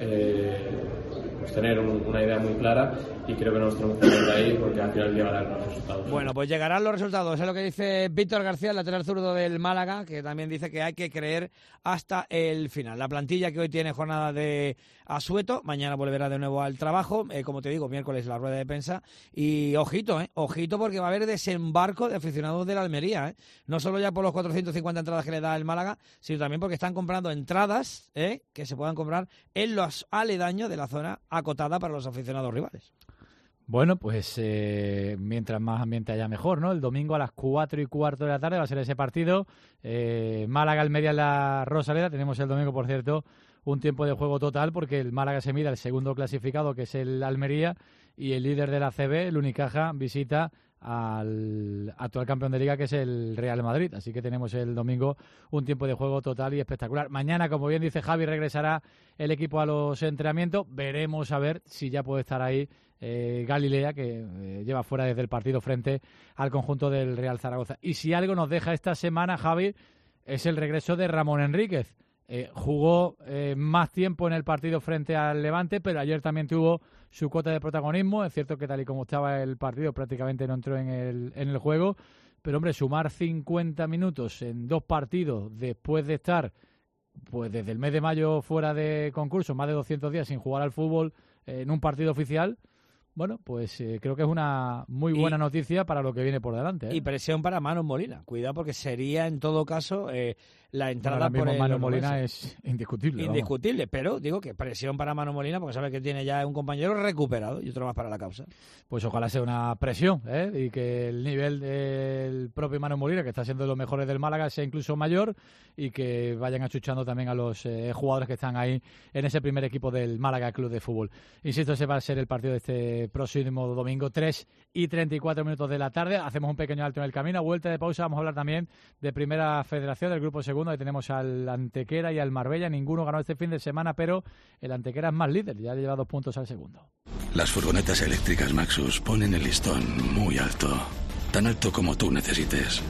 F: tener una idea muy clara, y creo que no nos tenemos que ir de ahí porque al final llegarán los resultados.
A: Bueno, pues llegarán los resultados, es lo que dice Víctor García, el lateral zurdo del Málaga, que también dice que hay que creer hasta el final. La plantilla que hoy tiene jornada de asueto, mañana volverá de nuevo al trabajo, como te digo, miércoles la rueda de prensa, y ojito porque va a haber desembarco de aficionados de la Almería, no solo ya por los 450 entradas que le da el Málaga, sino también porque están comprando entradas que se puedan comprar en los aledaños de la zona acotada para los aficionados rivales.
C: Bueno, pues mientras más ambiente haya mejor, ¿no? El domingo a las 4:15 de la tarde va a ser ese partido. Málaga-Almería en la Rosaleda. Tenemos el domingo, por cierto, un tiempo de juego total, porque el Málaga se mide al segundo clasificado, que es el Almería, y el líder de la CB, el Unicaja, visita al actual campeón de Liga, que es el Real Madrid. Así que tenemos el domingo un tiempo de juego total y espectacular. Mañana, como bien dice Javi, regresará el equipo a los entrenamientos. Veremos a ver si ya puede estar ahí Galilea, que lleva fuera desde el partido frente al conjunto del Real Zaragoza. Y si algo nos deja esta semana, Javi, es el regreso de Ramón Enríquez. Jugó más tiempo en el partido frente al Levante, pero ayer también tuvo su cuota de protagonismo. Es cierto que tal y como estaba el partido prácticamente no entró en el juego, pero hombre, sumar 50 minutos en 2 partidos después de estar pues desde el mes de mayo fuera de concurso, más de 200 días sin jugar al fútbol en un partido oficial, bueno, pues creo que es una muy buena noticia para lo que viene por delante.
A: Y presión para Manu Molina. Cuidado, porque sería en todo caso la entrada
C: por el
A: Manu
C: Molina es indiscutible.
A: Indiscutible, pero digo que presión para Manu Molina, porque sabe que tiene ya un compañero recuperado y otro más para la causa.
C: Pues ojalá sea una presión, y que el nivel del propio Manu Molina, que está siendo de los mejores del Málaga, sea incluso mayor, y que vayan achuchando también a los jugadores que están ahí en ese primer equipo del Málaga Club de Fútbol. Insisto, ese va a ser el partido de este próximo domingo, 3:34 minutos de la tarde. Hacemos un pequeño alto en el camino, vuelta de pausa. Vamos a hablar también de Primera Federación, del grupo segundo. Ahí tenemos al Antequera y al Marbella. Ninguno ganó este fin de semana, pero el Antequera es más líder, ya lleva 2 puntos al segundo.
T: Las furgonetas eléctricas Maxus ponen el listón muy alto, tan alto como tú necesites.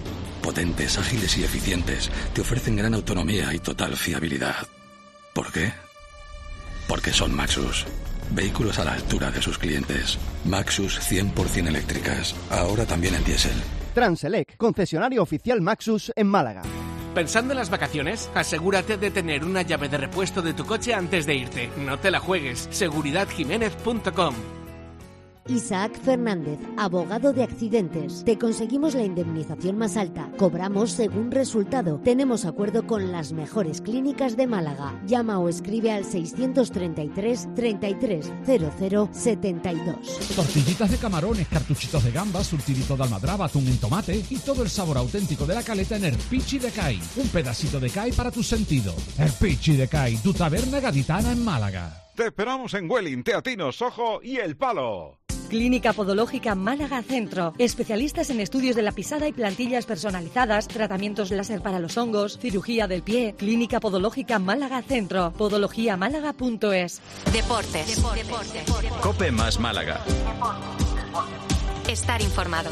T: Potentes, ágiles y eficientes, te ofrecen gran autonomía y total fiabilidad. ¿Por qué? Porque son Maxus. Vehículos a la altura de sus clientes. Maxus 100% eléctricas, ahora también en diésel.
U: Transelec, concesionario oficial Maxus en Málaga.
Q: ¿Pensando en las vacaciones? Asegúrate de tener una llave de repuesto de tu coche antes de irte. No te la juegues. seguridadjiménez.com.
P: Isaac Fernández, abogado de accidentes. Te conseguimos la indemnización más alta. Cobramos según resultado. Tenemos acuerdo con las mejores clínicas de Málaga. Llama o escribe al 633 33 00 72.
V: Tortillitas de camarones, cartuchitos de gambas, surtidito de almadraba, atún en tomate y todo el sabor auténtico de la caleta en Erpichi de Cai. Un pedacito de Cai para tu sentido. Erpichi de Cai, tu taberna gaditana en Málaga.
W: Te esperamos en Welling, Teatinos, Sojo y El Palo.
X: Clínica Podológica Málaga Centro. Especialistas en estudios de la pisada y plantillas personalizadas, tratamientos láser para los hongos, cirugía del pie. Clínica Podológica Málaga Centro. podologiamálaga.es.
Y: Deportes.
B: Cope más Málaga.
Y: Estar informado.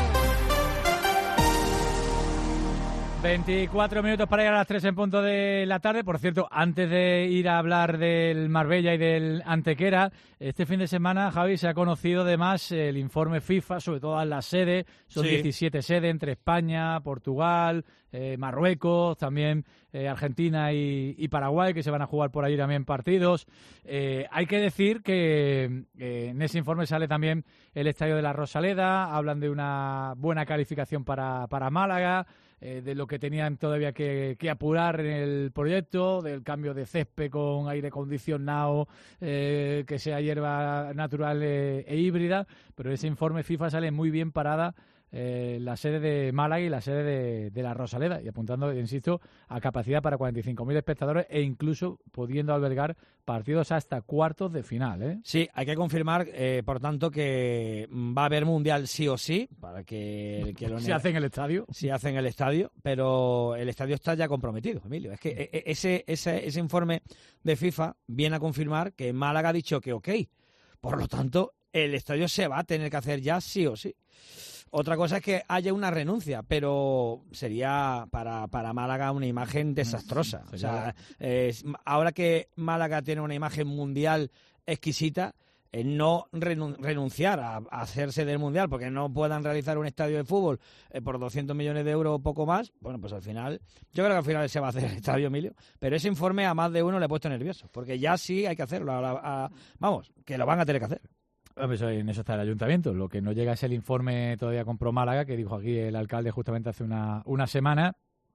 C: 24 minutos para llegar a las 3 en punto de la tarde. Por cierto, antes de ir a hablar del Marbella y del Antequera, este fin de semana, Javi, se ha conocido además el informe FIFA sobre todas las sedes. Son 17 sedes entre España, Portugal, Marruecos, también Argentina y Paraguay, que se van a jugar por ahí también partidos. Hay que decir que en ese informe sale también el Estadio de la Rosaleda. Hablan de una buena calificación para Málaga, de lo que tenían todavía que apurar en el proyecto, del cambio de césped con aire acondicionado, que sea hierba natural e híbrida, pero ese informe FIFA sale muy bien parada la sede de Málaga y la sede de la Rosaleda, y apuntando, insisto, a capacidad para 45.000 espectadores e incluso pudiendo albergar partidos hasta cuartos de final, ¿eh?
A: Sí, hay que confirmar, por tanto, que va a haber Mundial sí o sí, para que
C: ¿Se hace en el estadio?
A: Sí, hace en el estadio, pero el estadio está ya comprometido, Emilio. Es que ese informe de FIFA viene a confirmar que Málaga ha dicho que ok. Por lo tanto, el estadio se va a tener que hacer ya sí o sí. Otra cosa es que haya una renuncia, pero sería para Málaga una imagen desastrosa. O sea, ahora que Málaga tiene una imagen mundial exquisita, no renunciar a hacerse del mundial porque no puedan realizar un estadio de fútbol por 200 millones de euros o poco más, bueno, pues al final, yo creo que al final se va a hacer el estadio, Emilio, pero ese informe a más de uno le he puesto nervioso, porque ya sí hay que hacerlo, vamos, que lo van a tener que hacer.
C: En eso está el ayuntamiento. Lo que no llega es el informe todavía con Pro Málaga, que dijo aquí el alcalde justamente hace una semana.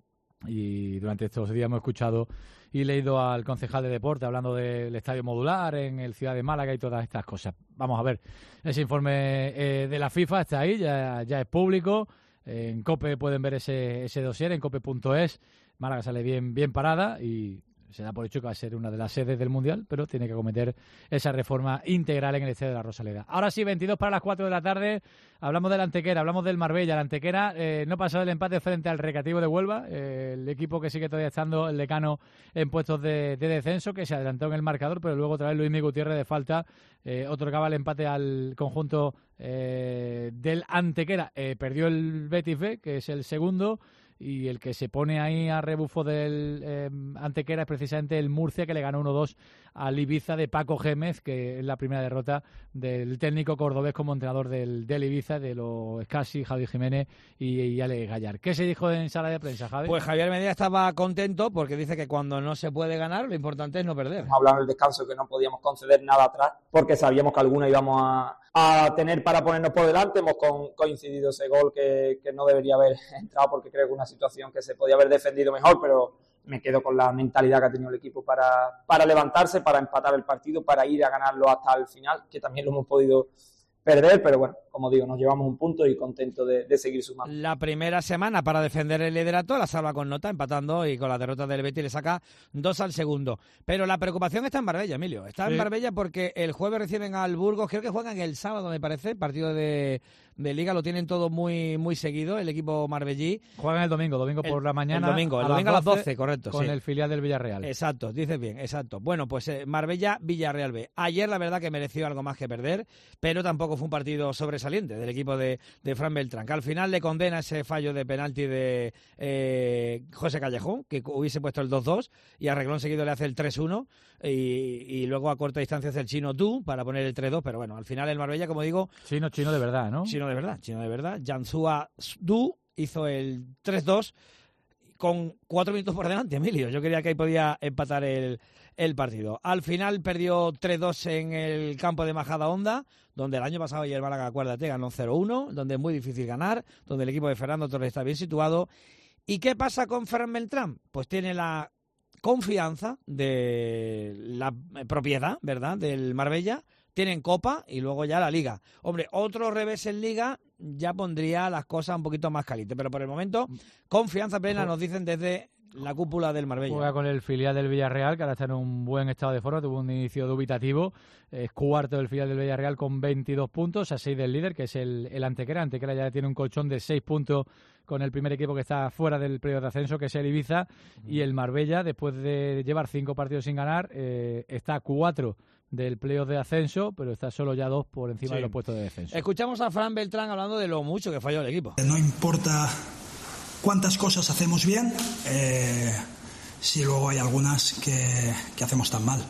C: Y durante estos días hemos escuchado y leído al concejal de deporte hablando del estadio modular en el Ciudad de Málaga y todas estas cosas. Vamos a ver, ese informe de la FIFA está ahí, ya es público. En COPE pueden ver ese dossier, en cope.es. Málaga sale bien parada y se da por hecho que va a ser una de las sedes del Mundial, pero tiene que acometer esa reforma integral en el Estadio de la Rosaleda. Ahora sí, 22 para las 4 de la tarde, hablamos del Antequera, hablamos del Marbella. El Antequera no pasó del empate frente al Recreativo de Huelva, el equipo que sigue todavía estando el decano en puestos de descenso, que se adelantó en el marcador, pero luego otra vez Luis Miguel Gutiérrez de falta otorgaba el empate al conjunto del Antequera. Perdió el Betis B, que es el segundo, y el que se pone ahí a rebufo del Antequera es precisamente el Murcia, que le ganó 1-2 al Ibiza de Paco Gémez, que es la primera derrota del técnico cordobés como entrenador del Ibiza, de los Escasi, Javi Jiménez y Ale Gallar. ¿Qué se dijo en sala de prensa, Javi?
A: Pues Javier Medina estaba contento porque dice que cuando no se puede ganar, lo importante es no perder.
Z: Hablamos del descanso, que no podíamos conceder nada atrás porque sabíamos que alguna íbamos a tener para ponernos por delante. Hemos coincidido ese gol que no debería haber entrado, porque creo que una situación que se podía haber defendido mejor, pero me quedo con la mentalidad que ha tenido el equipo para levantarse, para empatar el partido, para ir a ganarlo hasta el final, que también lo hemos podido perder, pero bueno, como digo, nos llevamos un punto y contento de seguir sumando.
A: La primera semana para defender el liderato la salva con nota, empatando, y con la derrota del Betis le saca 2 al segundo. Pero la preocupación está en Marbella, Emilio. Está en Marbella porque el jueves reciben al Burgos, creo que juegan el sábado, me parece, partido de Liga, lo tienen todo muy seguido, el equipo marbellí.
C: Juegan el domingo por la mañana.
A: El domingo a las 12, correcto.
C: Con el filial del Villarreal.
A: Exacto, dices bien, exacto. Bueno, pues Marbella-Villarreal B. Ayer la verdad que mereció algo más que perder, pero tampoco tampoco fue un partido sobresaliente del equipo de Fran Beltrán, que al final le condena ese fallo de penalti de José Callejón, que hubiese puesto el 2-2, y a renglón seguido le hace el 3-1, y luego a corta distancia hace el chino Du para poner el 3-2, pero bueno, al final el Marbella, como digo...
C: Chino de verdad, ¿no?
A: Chino de verdad. Janzhua Du hizo el 3-2 con 4 minutos por delante, Emilio. Yo creía que ahí podía empatar el partido. Al final perdió 3-2 en el campo de Majadahonda, donde el año pasado y el Málaga, acuérdate, ganó 0-1, donde es muy difícil ganar, donde el equipo de Fernando Torres está bien situado. ¿Y qué pasa con Fran Beltrán? Pues tiene la confianza de la propiedad, ¿verdad?, del Marbella. Tienen Copa y luego ya la Liga. Hombre, otro revés en Liga ya pondría las cosas un poquito más calientes, pero por el momento, confianza plena, nos dicen desde la cúpula del Marbella.
C: Juega con el filial del Villarreal, que ahora está en un buen estado de forma, tuvo un inicio dubitativo, es cuarto del filial del Villarreal con 22 puntos, a 6 del líder, que es el Antequera. Antequera ya tiene un colchón de 6 puntos con el primer equipo que está fuera del periodo de ascenso, que es el Ibiza, y el Marbella, después de llevar 5 partidos sin ganar, está a 4 del playoff de ascenso, pero está solo ya 2 por encima de los puestos de descenso.
A: Escuchamos a Fran Beltrán hablando de lo mucho que falló el equipo.
D: No importa cuántas cosas hacemos bien, si luego hay algunas que hacemos tan mal.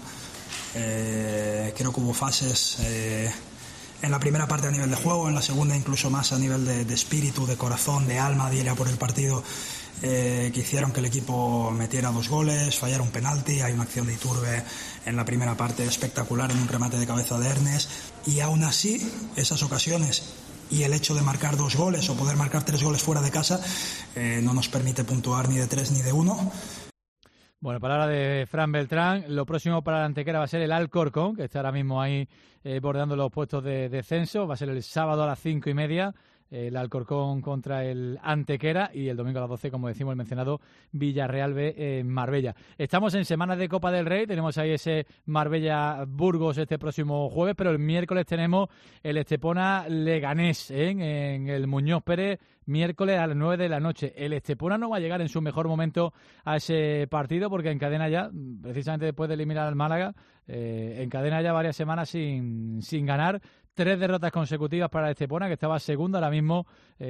D: Creo que hubo fases en la primera parte a nivel de juego, en la segunda incluso más a nivel de espíritu, de corazón, de alma, de ir a por el partido, que hicieron que el equipo metiera 2 goles, fallara un penalti. Hay una acción de Iturbe en la primera parte espectacular en un remate de cabeza de Ernest, y aún así esas ocasiones y el hecho de marcar 2 goles o poder marcar 3 goles fuera de casa no nos permite puntuar ni de 3 ni de 1.
C: Bueno, palabra de Fran Beltrán. Lo próximo para la Antequera va a ser el Alcorcón, que está ahora mismo ahí bordeando los puestos de descenso. Va a ser el sábado a las 5:30. El Alcorcón contra el Antequera, y el domingo a las 12, como decimos, el mencionado Villarreal B Marbella. Estamos en Semana de Copa del Rey, tenemos ahí ese Marbella-Burgos este próximo jueves, pero el miércoles tenemos el Estepona-Leganés en el Muñoz Pérez, miércoles a las 9 de la noche. El Estepona no va a llegar en su mejor momento a ese partido porque encadena ya, precisamente después de eliminar al Málaga, encadena ya varias semanas sin ganar. 3 derrotas consecutivas para el Estepona, que estaba segundo, ahora mismo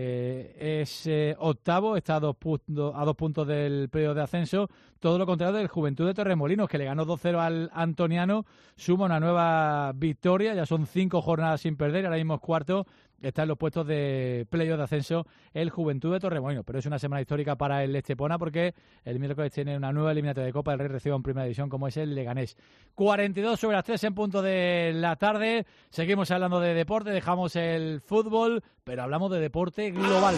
C: es octavo, está a 2 puntos del periodo de ascenso. Todo lo contrario del Juventud de Torremolinos, que le ganó 2-0 al Antoniano, suma una nueva victoria, ya son 5 jornadas sin perder, ahora mismo es cuarto, está en los puestos de playoff de ascenso el Juventud de Torremolinos. Pero es una semana histórica para el Estepona porque el miércoles tiene una nueva eliminatoria de Copa del Rey, recibe en primera división como es el Leganés. 42 sobre las 3 en punto de la tarde, seguimos hablando de deporte, dejamos el fútbol, pero hablamos de deporte global.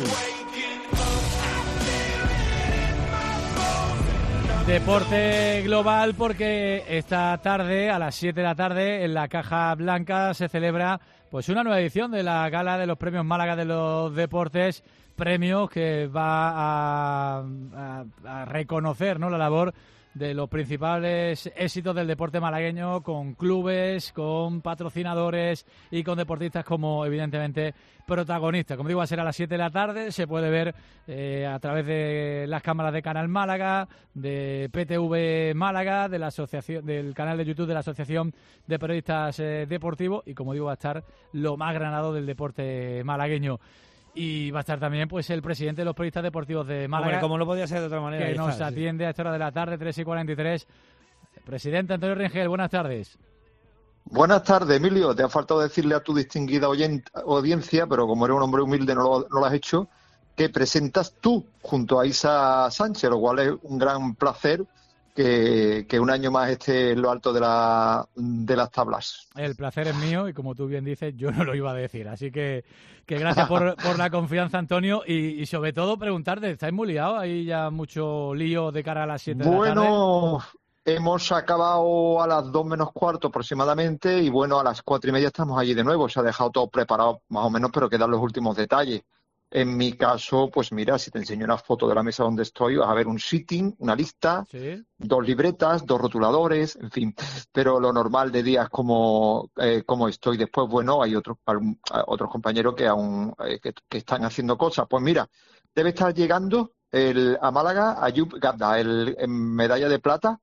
C: Deporte global porque esta tarde, a las 7 de la tarde, en la Caja Blanca se celebra pues una nueva edición de la Gala de los Premios Málaga de los Deportes, premios que va a reconocer, ¿no?, la labor de los principales éxitos del deporte malagueño, con clubes, con patrocinadores y con deportistas como, evidentemente, protagonistas. Como digo, va a ser a las 7 de la tarde, se puede ver a través de las cámaras de Canal Málaga, de PTV Málaga, de la asociación, del canal de YouTube de la Asociación de Periodistas Deportivos, y como digo, va a estar lo más granado del deporte malagueño. Y va a estar también pues el presidente de los periodistas deportivos de Málaga.
A: Hombre, como no podía ser de otra manera.
C: Que nos atiende a esta hora de la tarde, 3:43. Presidente Antonio Rengel, buenas tardes.
G: Buenas tardes, Emilio. Te ha faltado decirle a tu distinguida audiencia, pero como eres un hombre humilde no lo has hecho, que presentas tú junto a Isa Sánchez, lo cual es un gran placer que un año más esté en lo alto de las tablas. El placer es mío y, como tú bien dices, yo no lo iba a decir. Así que gracias por la confianza, Antonio. Y sobre todo preguntarte, ¿estáis muy liados? ¿Hay ya mucho lío de cara a las 7 de la tarde? Bueno, hemos acabado a las 2 menos cuarto aproximadamente y bueno, a las 4:30 estamos allí de nuevo. Se ha dejado todo preparado más o menos, pero quedan los últimos detalles. En mi caso, pues mira, si te enseño una foto de la mesa donde estoy, vas a ver un sitting, una lista, ¿sí?, 2 libretas, 2 rotuladores, en fin. Pero lo normal de días como estoy. Después, bueno, hay otros compañeros que aún que están haciendo cosas. Pues mira, debe estar llegando a Málaga Ayub Gadda, en medalla de plata,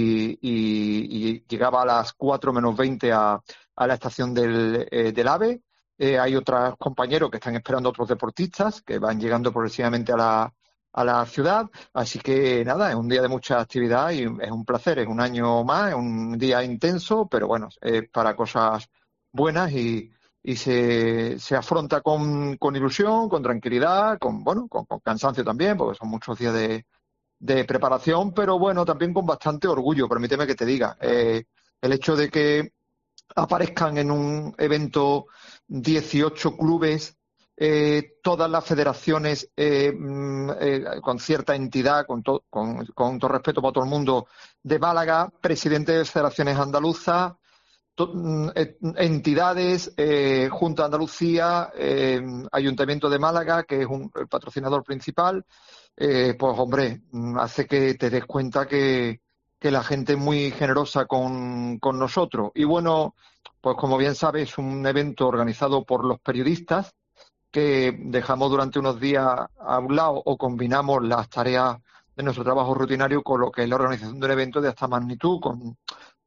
G: y llegaba a las 4 menos 20 a la estación del AVE. hay otros compañeros que están esperando a otros deportistas que van llegando progresivamente a la ciudad. Así que nada, es un día de mucha actividad y es un placer, es un año más, es un día intenso, pero bueno, es para cosas buenas y se afronta con ilusión, con tranquilidad, con cansancio también, porque son muchos días de preparación, pero bueno, también con bastante orgullo, permíteme que te diga. El hecho de que aparezcan en un evento 18 clubes, todas las federaciones con cierta entidad, con todo respeto para todo el mundo, de Málaga, presidente de federaciones andaluzas, entidades, Junta de Andalucía, Ayuntamiento de Málaga, que es el patrocinador principal, pues hombre, hace que te des cuenta que la gente es muy generosa con nosotros. Y bueno, pues como bien sabes, es un evento organizado por los periodistas, que dejamos durante unos días a un lado o combinamos las tareas de nuestro trabajo rutinario con lo que es la organización de un evento de esta magnitud, con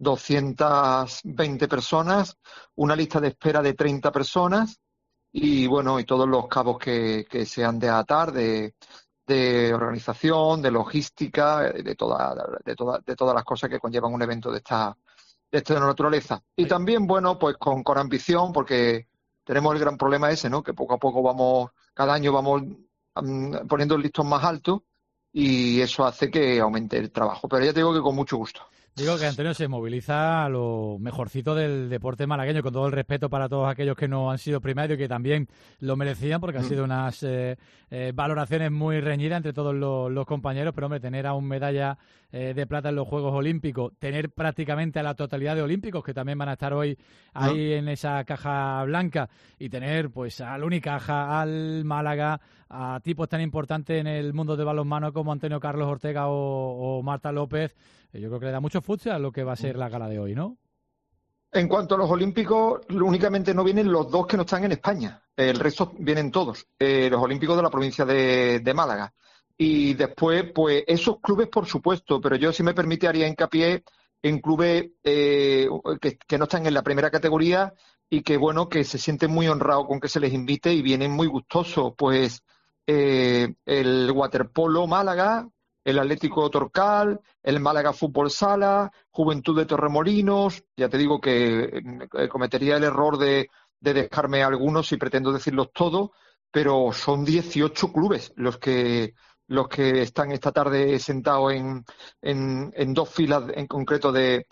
G: 220 personas, una lista de espera de 30 personas y bueno, y todos los cabos que se han de atar de organización, de logística, de todas las cosas que conllevan un evento de esta naturaleza. Y también, bueno, pues con ambición, porque tenemos el gran problema ese, ¿no? Que poco a poco cada año vamos poniendo el listón más alto y eso hace que aumente el trabajo. Pero ya te digo que con mucho gusto.
C: Digo que Antonio se moviliza a lo mejorcito del deporte malagueño, con todo el respeto para todos aquellos que no han sido primarios y que también lo merecían, porque han sido unas valoraciones muy reñidas entre todos los compañeros, pero hombre, tener aún medalla de plata en los Juegos Olímpicos, tener prácticamente a la totalidad de olímpicos que también van a estar hoy ahí en esa caja blanca, y tener pues al Unicaja, al Málaga, a tipos tan importantes en el mundo del balonmano como Antonio Carlos Ortega o Marta López, yo creo que le da mucho fuste a lo que va a ser la gala de hoy, ¿no?
G: En cuanto a los olímpicos, únicamente no vienen los dos que no están en España. El resto vienen todos, los olímpicos de la provincia de Málaga. Y después, pues esos clubes, por supuesto, pero yo, si me permite, haría hincapié en clubes que no están en la primera categoría y que, bueno, que se sienten muy honrados con que se les invite y vienen muy gustosos. Pues el Waterpolo Málaga, el Atlético Torcal, el Málaga Fútbol Sala, Juventud de Torremolinos. Ya te digo que cometería el error de dejarme algunos si pretendo decirlos todos, pero son 18 clubes los que están esta tarde sentados en dos filas en concreto de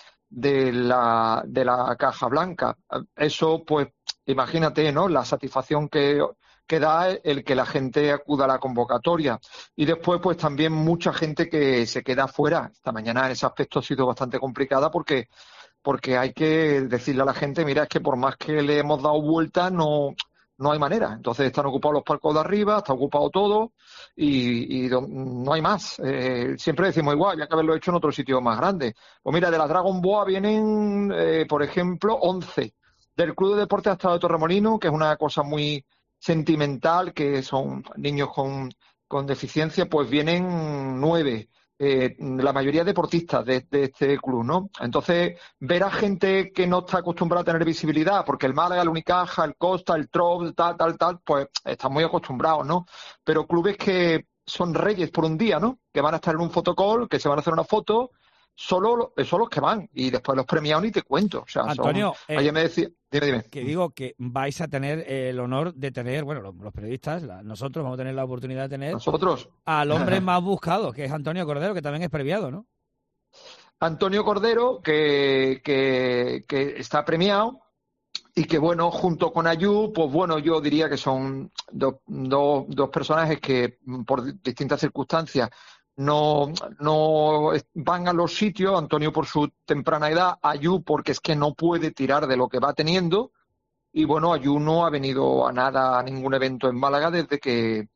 G: la caja blanca. Eso, pues, imagínate, ¿no? La satisfacción que da el que la gente acuda a la convocatoria. Y después, pues también mucha gente que se queda fuera. Esta mañana en ese aspecto ha sido bastante complicada porque hay que decirle a la gente, mira, es que por más que le hemos dado vuelta, no hay manera. Entonces están ocupados los palcos de arriba, está ocupado todo y no hay más. Siempre decimos igual, había que haberlo hecho en otro sitio más grande. Pues mira, de la Dragon Boa vienen, por ejemplo, 11. Del Club de Deportes Estado de Torremolinos, que es una cosa muy sentimental, que son niños con deficiencia, pues vienen 9. La mayoría deportistas de este club, ¿no? Entonces, ver a gente que no está acostumbrada a tener visibilidad, porque el Málaga, el Unicaja, el Costa, el Trop, tal, pues están muy acostumbrados, ¿no? Pero clubes que son reyes por un día, ¿no? Que van a estar en un fotocall, que se van a hacer una foto, son los que van, y después los premiados ni te cuento. O sea,
A: Antonio,
G: ayer me decía, dime.
A: Que digo que vais a tener el honor de tener, bueno, los periodistas, nosotros vamos a tener la oportunidad de tener al hombre más buscado, que es Antonio Cordero, que también es premiado, ¿no?
G: Antonio Cordero, que está premiado y que, bueno, junto con Ayú, pues bueno, yo diría que son dos personajes que por distintas circunstancias no van a los sitios. Antonio por su temprana edad, Ayú porque es que no puede tirar de lo que va teniendo, y bueno, Ayú no ha venido a ningún evento en Málaga desde que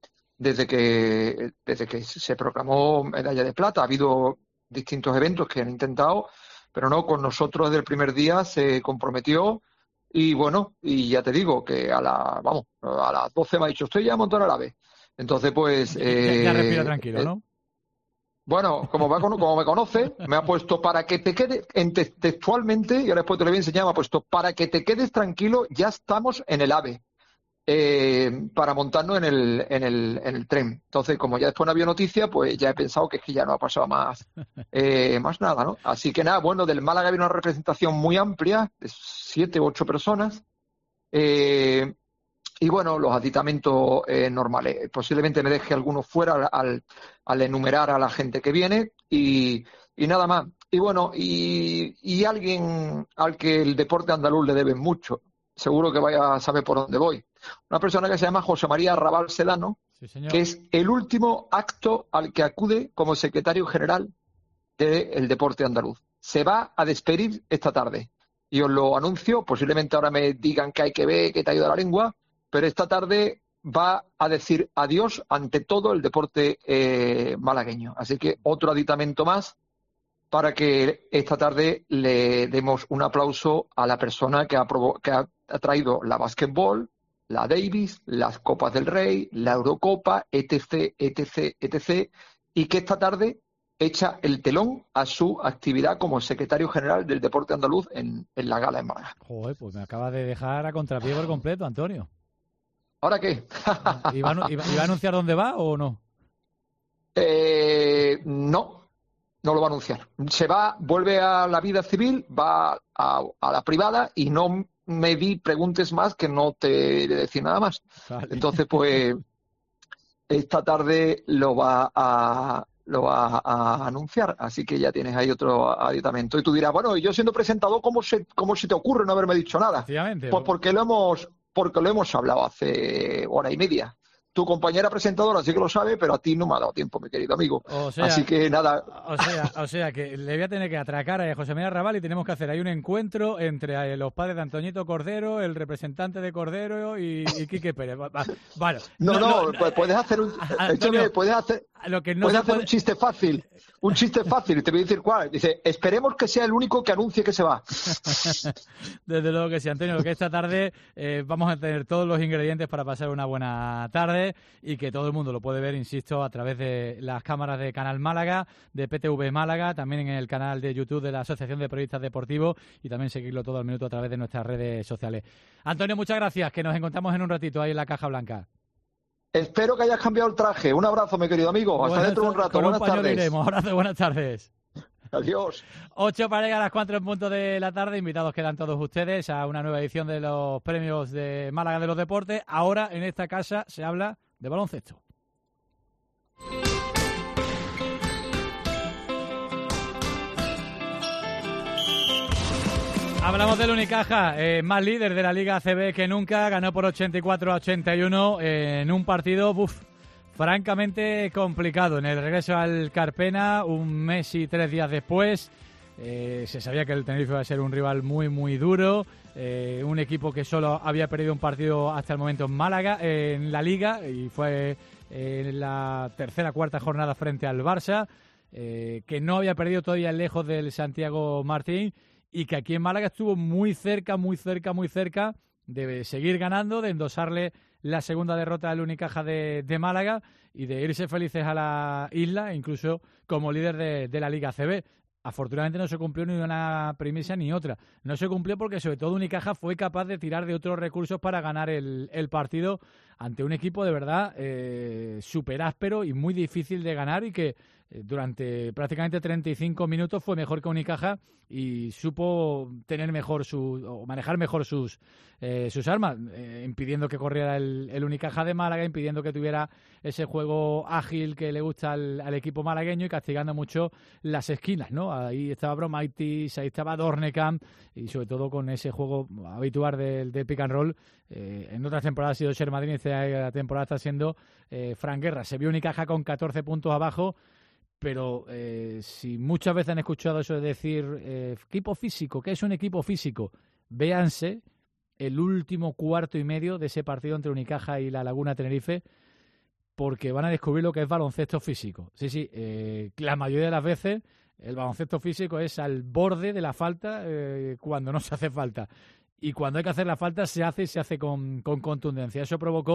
G: se proclamó medalla de plata. Ha habido distintos eventos que han intentado, pero no, con nosotros desde el primer día se comprometió. Y bueno, y ya te digo que a las 12 me ha dicho, estoy ya montando el AVE. Entonces, pues
C: ya respira tranquilo, ¿no?
G: Bueno, como me conoce, me ha puesto para que te quede, textualmente, y ahora después te lo voy a enseñar, me ha puesto para que te quedes tranquilo, ya estamos en el AVE. para montarnos en el tren. Entonces, como ya después no había noticia, pues ya he pensado que es que ya no ha pasado más nada, ¿no? Así que nada, bueno, del Málaga había una representación muy amplia, de 7 u 8 personas, y bueno, los aditamentos normales. Posiblemente me deje algunos fuera al enumerar a la gente que viene y nada más. Y bueno, y alguien al que el deporte andaluz le debe mucho, seguro que vaya a saber por dónde voy. Una persona que se llama José María Raval Sedano,
C: sí, señor,
G: que es el último acto al que acude como secretario general del deporte andaluz. Se va a despedir esta tarde. Y os lo anuncio, posiblemente ahora me digan que hay que ver, que te ayuda la lengua, pero esta tarde va a decir adiós ante todo el deporte malagueño. Así que otro aditamento más para que esta tarde le demos un aplauso a la persona que ha traído la básquetbol, la Davis, las Copas del Rey, la Eurocopa, etc., etc., etc., y que esta tarde echa el telón a su actividad como secretario general del deporte andaluz en la gala en Málaga.
C: Joder, pues me acaba de dejar a contrapié por completo, Antonio.
G: ¿Ahora qué?
C: ¿Iba a anunciar dónde va o no?
G: No lo va a anunciar. Vuelve a la vida civil, va a la privada y no me preguntes más, que no te decir nada más. Vale. Entonces, pues, esta tarde lo va a anunciar, así que ya tienes ahí otro aditamento. Y tú dirás, bueno, y yo siendo presentador, ¿cómo se te ocurre no haberme dicho nada? Pues porque lo hemos hablado hace hora y media. Tu compañera presentadora sí que lo sabe, pero a ti no me ha dado tiempo, mi querido amigo. Así que nada.
C: O sea que le voy a tener que atracar a José María Raval y tenemos que hacer ahí un encuentro entre los padres de Antoñito Cordero, el representante de Cordero y Quique Pérez. Vale.
G: Pues puedes hacer un chiste fácil. Un chiste fácil, y te voy a decir cuál. Dice, esperemos que sea el único que anuncie que se va.
C: Desde luego que sí, Antonio, que esta tarde vamos a tener todos los ingredientes para pasar una buena tarde y que todo el mundo lo puede ver, insisto, a través de las cámaras de Canal Málaga, de PTV Málaga, también en el canal de YouTube de la Asociación de Periodistas Deportivos y también seguirlo todo al minuto a través de nuestras redes sociales. Antonio, muchas gracias, que nos encontramos en un ratito ahí en la Caja Blanca.
G: Espero que hayas cambiado el traje. Un abrazo, mi querido amigo. Hasta dentro de un rato. Buenas tardes.
C: Iremos. Abrazo, buenas tardes.
G: Adiós.
C: 8 para llegar a las 4 en punto de la tarde. Invitados quedan todos ustedes a una nueva edición de los premios de Málaga de los Deportes. Ahora, en esta casa, se habla de baloncesto. Hablamos del Unicaja, más líder de la Liga ACB que nunca, ganó por 84-81 en un partido francamente complicado. En el regreso al Carpena, un mes y 3 días después, se sabía que el Tenerife iba a ser un rival muy, muy duro, un equipo que solo había perdido un partido hasta el momento en Málaga, en la Liga, y fue en la tercera o cuarta jornada frente al Barça, que no había perdido todavía lejos del Santiago Martín, y que aquí en Málaga estuvo muy cerca de seguir ganando, de endosarle la segunda derrota al Unicaja de Málaga y de irse felices a la isla, incluso como líder de la Liga ACB. Afortunadamente no se cumplió ni una premisa ni otra. No se cumplió porque sobre todo Unicaja fue capaz de tirar de otros recursos para ganar el partido ante un equipo de verdad súper áspero y muy difícil de ganar y que durante prácticamente 35 minutos fue mejor que Unicaja y supo tener manejar mejor sus armas, impidiendo que corriera el Unicaja de Málaga, impidiendo que tuviera ese juego ágil que le gusta al equipo malagueño y castigando mucho las esquinas, ¿no? Ahí estaba Bromaitis, ahí estaba Dornecamp y sobre todo con ese juego habitual del pick and roll. En otras temporadas ha sido Sher Madrid, esta temporada está siendo Fran Guerra. Se vio Unicaja con 14 puntos abajo, pero si muchas veces han escuchado eso de decir equipo físico, ¿qué es un equipo físico? Véanse el último cuarto y medio de ese partido entre Unicaja y la Laguna Tenerife, porque van a descubrir lo que es baloncesto físico. Sí, la mayoría de las veces el baloncesto físico es al borde de la falta cuando no se hace falta. Y cuando hay que hacer la falta se hace con contundencia. Eso provocó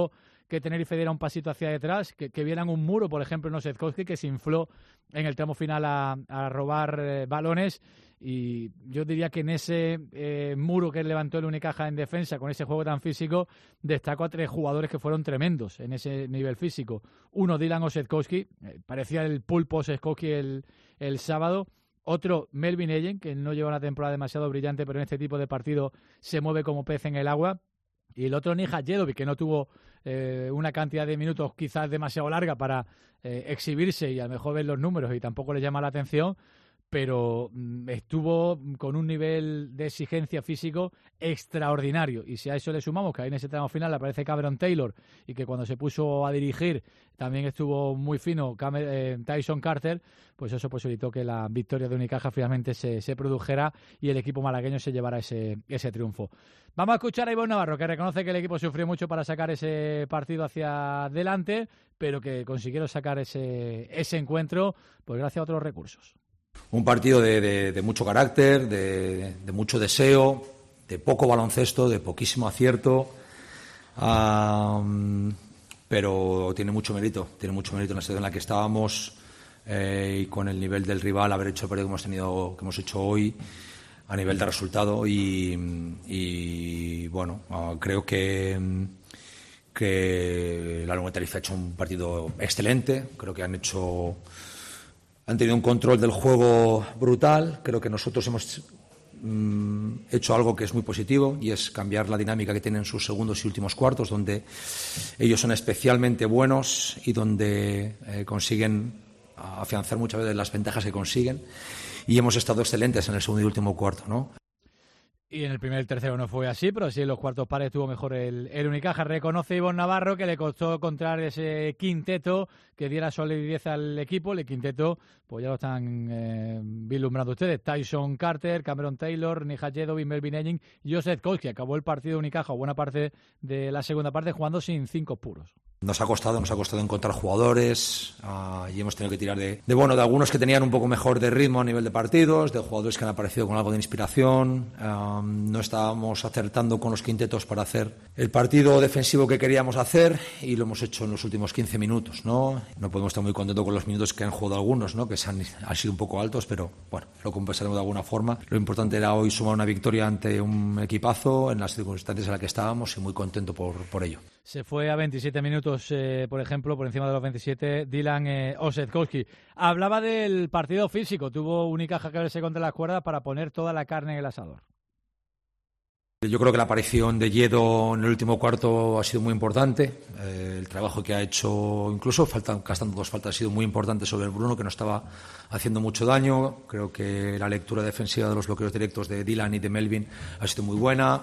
C: que Tenerife diera un pasito hacia detrás, que vieran un muro, por ejemplo, en Ossetkowski, que se infló en el tramo final a robar balones. Y yo diría que en ese muro que levantó el Unicaja en defensa, con ese juego tan físico, destaco a 3 jugadores que fueron tremendos en ese nivel físico. Uno, Dylan Ossetkowski, parecía el pulpo Ossetkowski el sábado. Otro, Melvin Eyen, que no lleva una temporada demasiado brillante, pero en este tipo de partido se mueve como pez en el agua. Y el otro, Nija Jedovic, que no tuvo una cantidad de minutos quizás demasiado larga para exhibirse y a lo mejor ver los números y tampoco le llama la atención, pero estuvo con un nivel de exigencia físico extraordinario. Y si a eso le sumamos que ahí en ese tramo final aparece Cameron Taylor y que cuando se puso a dirigir también estuvo muy fino Tyson Carter, pues eso posibilitó que la victoria de Unicaja finalmente se produjera y el equipo malagueño se llevara ese triunfo. Vamos a escuchar a Ivonne Navarro, que reconoce que el equipo sufrió mucho para sacar ese partido hacia adelante, pero que consiguieron sacar ese encuentro pues gracias a otros recursos.
H: Un partido de mucho carácter, de mucho deseo, de poco baloncesto, de poquísimo acierto, pero tiene mucho mérito en la situación en la que estábamos y con el nivel del rival, haber hecho el partido que hemos hecho hoy a nivel de resultado y bueno, creo que la Laguna Tenerife ha hecho un partido excelente, creo que han tenido un control del juego brutal. Creo que nosotros hemos hecho algo que es muy positivo y es cambiar la dinámica que tienen sus segundos y últimos cuartos, donde ellos son especialmente buenos y donde consiguen afianzar muchas veces las ventajas que consiguen. Y hemos estado excelentes en el segundo y último cuarto, ¿no?
C: Y en el primer y el tercero no fue así, pero sí en los cuartos pares estuvo mejor el Unicaja. Reconoce Ivonne Navarro que le costó encontrar ese quinteto que diera solidez al equipo. El quinteto, pues ya lo están vislumbrando ustedes. Tyson Carter, Cameron Taylor, Nija Jedovic, Melvin Eyen y Ossetkowski. Acabó el partido de Unicaja, buena parte de la segunda parte, jugando sin 5 puros.
H: Nos ha costado encontrar jugadores y hemos tenido que tirar de algunos que tenían un poco mejor de ritmo a nivel de partidos, de jugadores que han aparecido con algo de inspiración. No estábamos acertando con los quintetos para hacer el partido defensivo que queríamos hacer y lo hemos hecho en los últimos 15 minutos, ¿no? No podemos estar muy contentos con los minutos que han jugado algunos, ¿no? Que han sido un poco altos, pero bueno, lo compensaremos de alguna forma. Lo importante era hoy sumar una victoria ante un equipazo en las circunstancias en las que estábamos y muy contento por ello.
C: Se fue a 27 minutos, por ejemplo, por encima de los 27, Dylan Ossetkowski. Hablaba del partido físico. Tuvo Unicaja que verse contra las cuerdas para poner toda la carne en el asador.
H: Yo creo que la aparición de Yedo en el último cuarto ha sido muy importante. El trabajo que ha hecho, incluso gastando 2 faltas, ha sido muy importante sobre el Bruno, que nos estaba haciendo mucho daño. Creo que la lectura defensiva de los bloqueos directos de Dylan y de Melvin ha sido muy buena.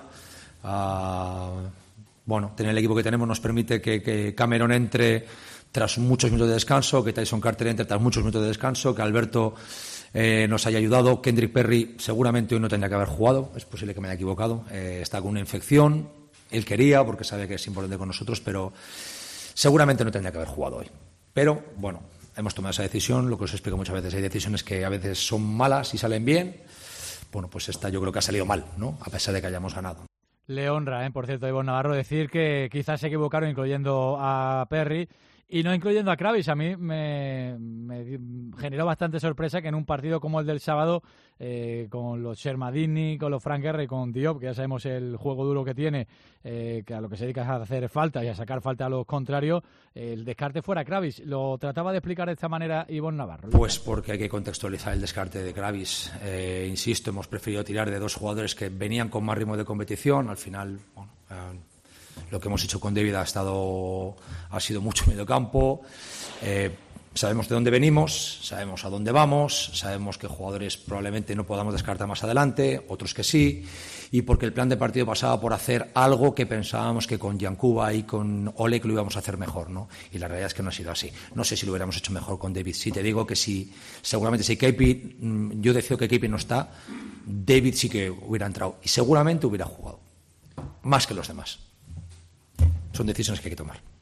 H: Bueno, tener el equipo que tenemos nos permite que Cameron entre tras muchos minutos de descanso, que Tyson Carter entre tras muchos minutos de descanso, que Alberto nos haya ayudado. Kendrick Perry seguramente hoy no tendría que haber jugado, es posible que me haya equivocado, está con una infección, él quería porque sabe que es importante con nosotros, pero seguramente no tendría que haber jugado hoy. Pero bueno, hemos tomado esa decisión, lo que os explico muchas veces, hay decisiones que a veces son malas y salen bien. Bueno, pues esta yo creo que ha salido mal, ¿no? A pesar de que hayamos ganado.
C: Le honra, por cierto, a Ivonne Navarro decir que quizás se equivocaron incluyendo a Perry y no incluyendo a Kravis. A mí me generó bastante sorpresa que en un partido como el del sábado, con los Shermadini, con los Frank Guerra y con Diop, que ya sabemos el juego duro que tiene, que a lo que se dedica es a hacer falta y a sacar falta a los contrarios, el descarte fuera Kravis. ¿Lo trataba de explicar de esta manera Ivonne Navarro?
H: Pues porque hay que contextualizar el descarte de Kravis. Insisto, hemos preferido tirar de 2 jugadores que venían con más ritmo de competición. Al final, bueno, lo que hemos hecho con David ha sido mucho mediocampo. Sabemos de dónde venimos, sabemos a dónde vamos, sabemos que jugadores probablemente no podamos descartar más adelante, otros que sí, y porque el plan de partido pasaba por hacer algo que pensábamos que con Yankuba y con Oleg lo íbamos a hacer mejor, ¿no? Y la realidad es que no ha sido así. No sé si lo hubiéramos hecho mejor con David. Sí te digo que sí, seguramente si Kepi, yo decido que Kepi no está, David sí que hubiera entrado y seguramente hubiera jugado más que los demás. Son decisiones que hay que tomar.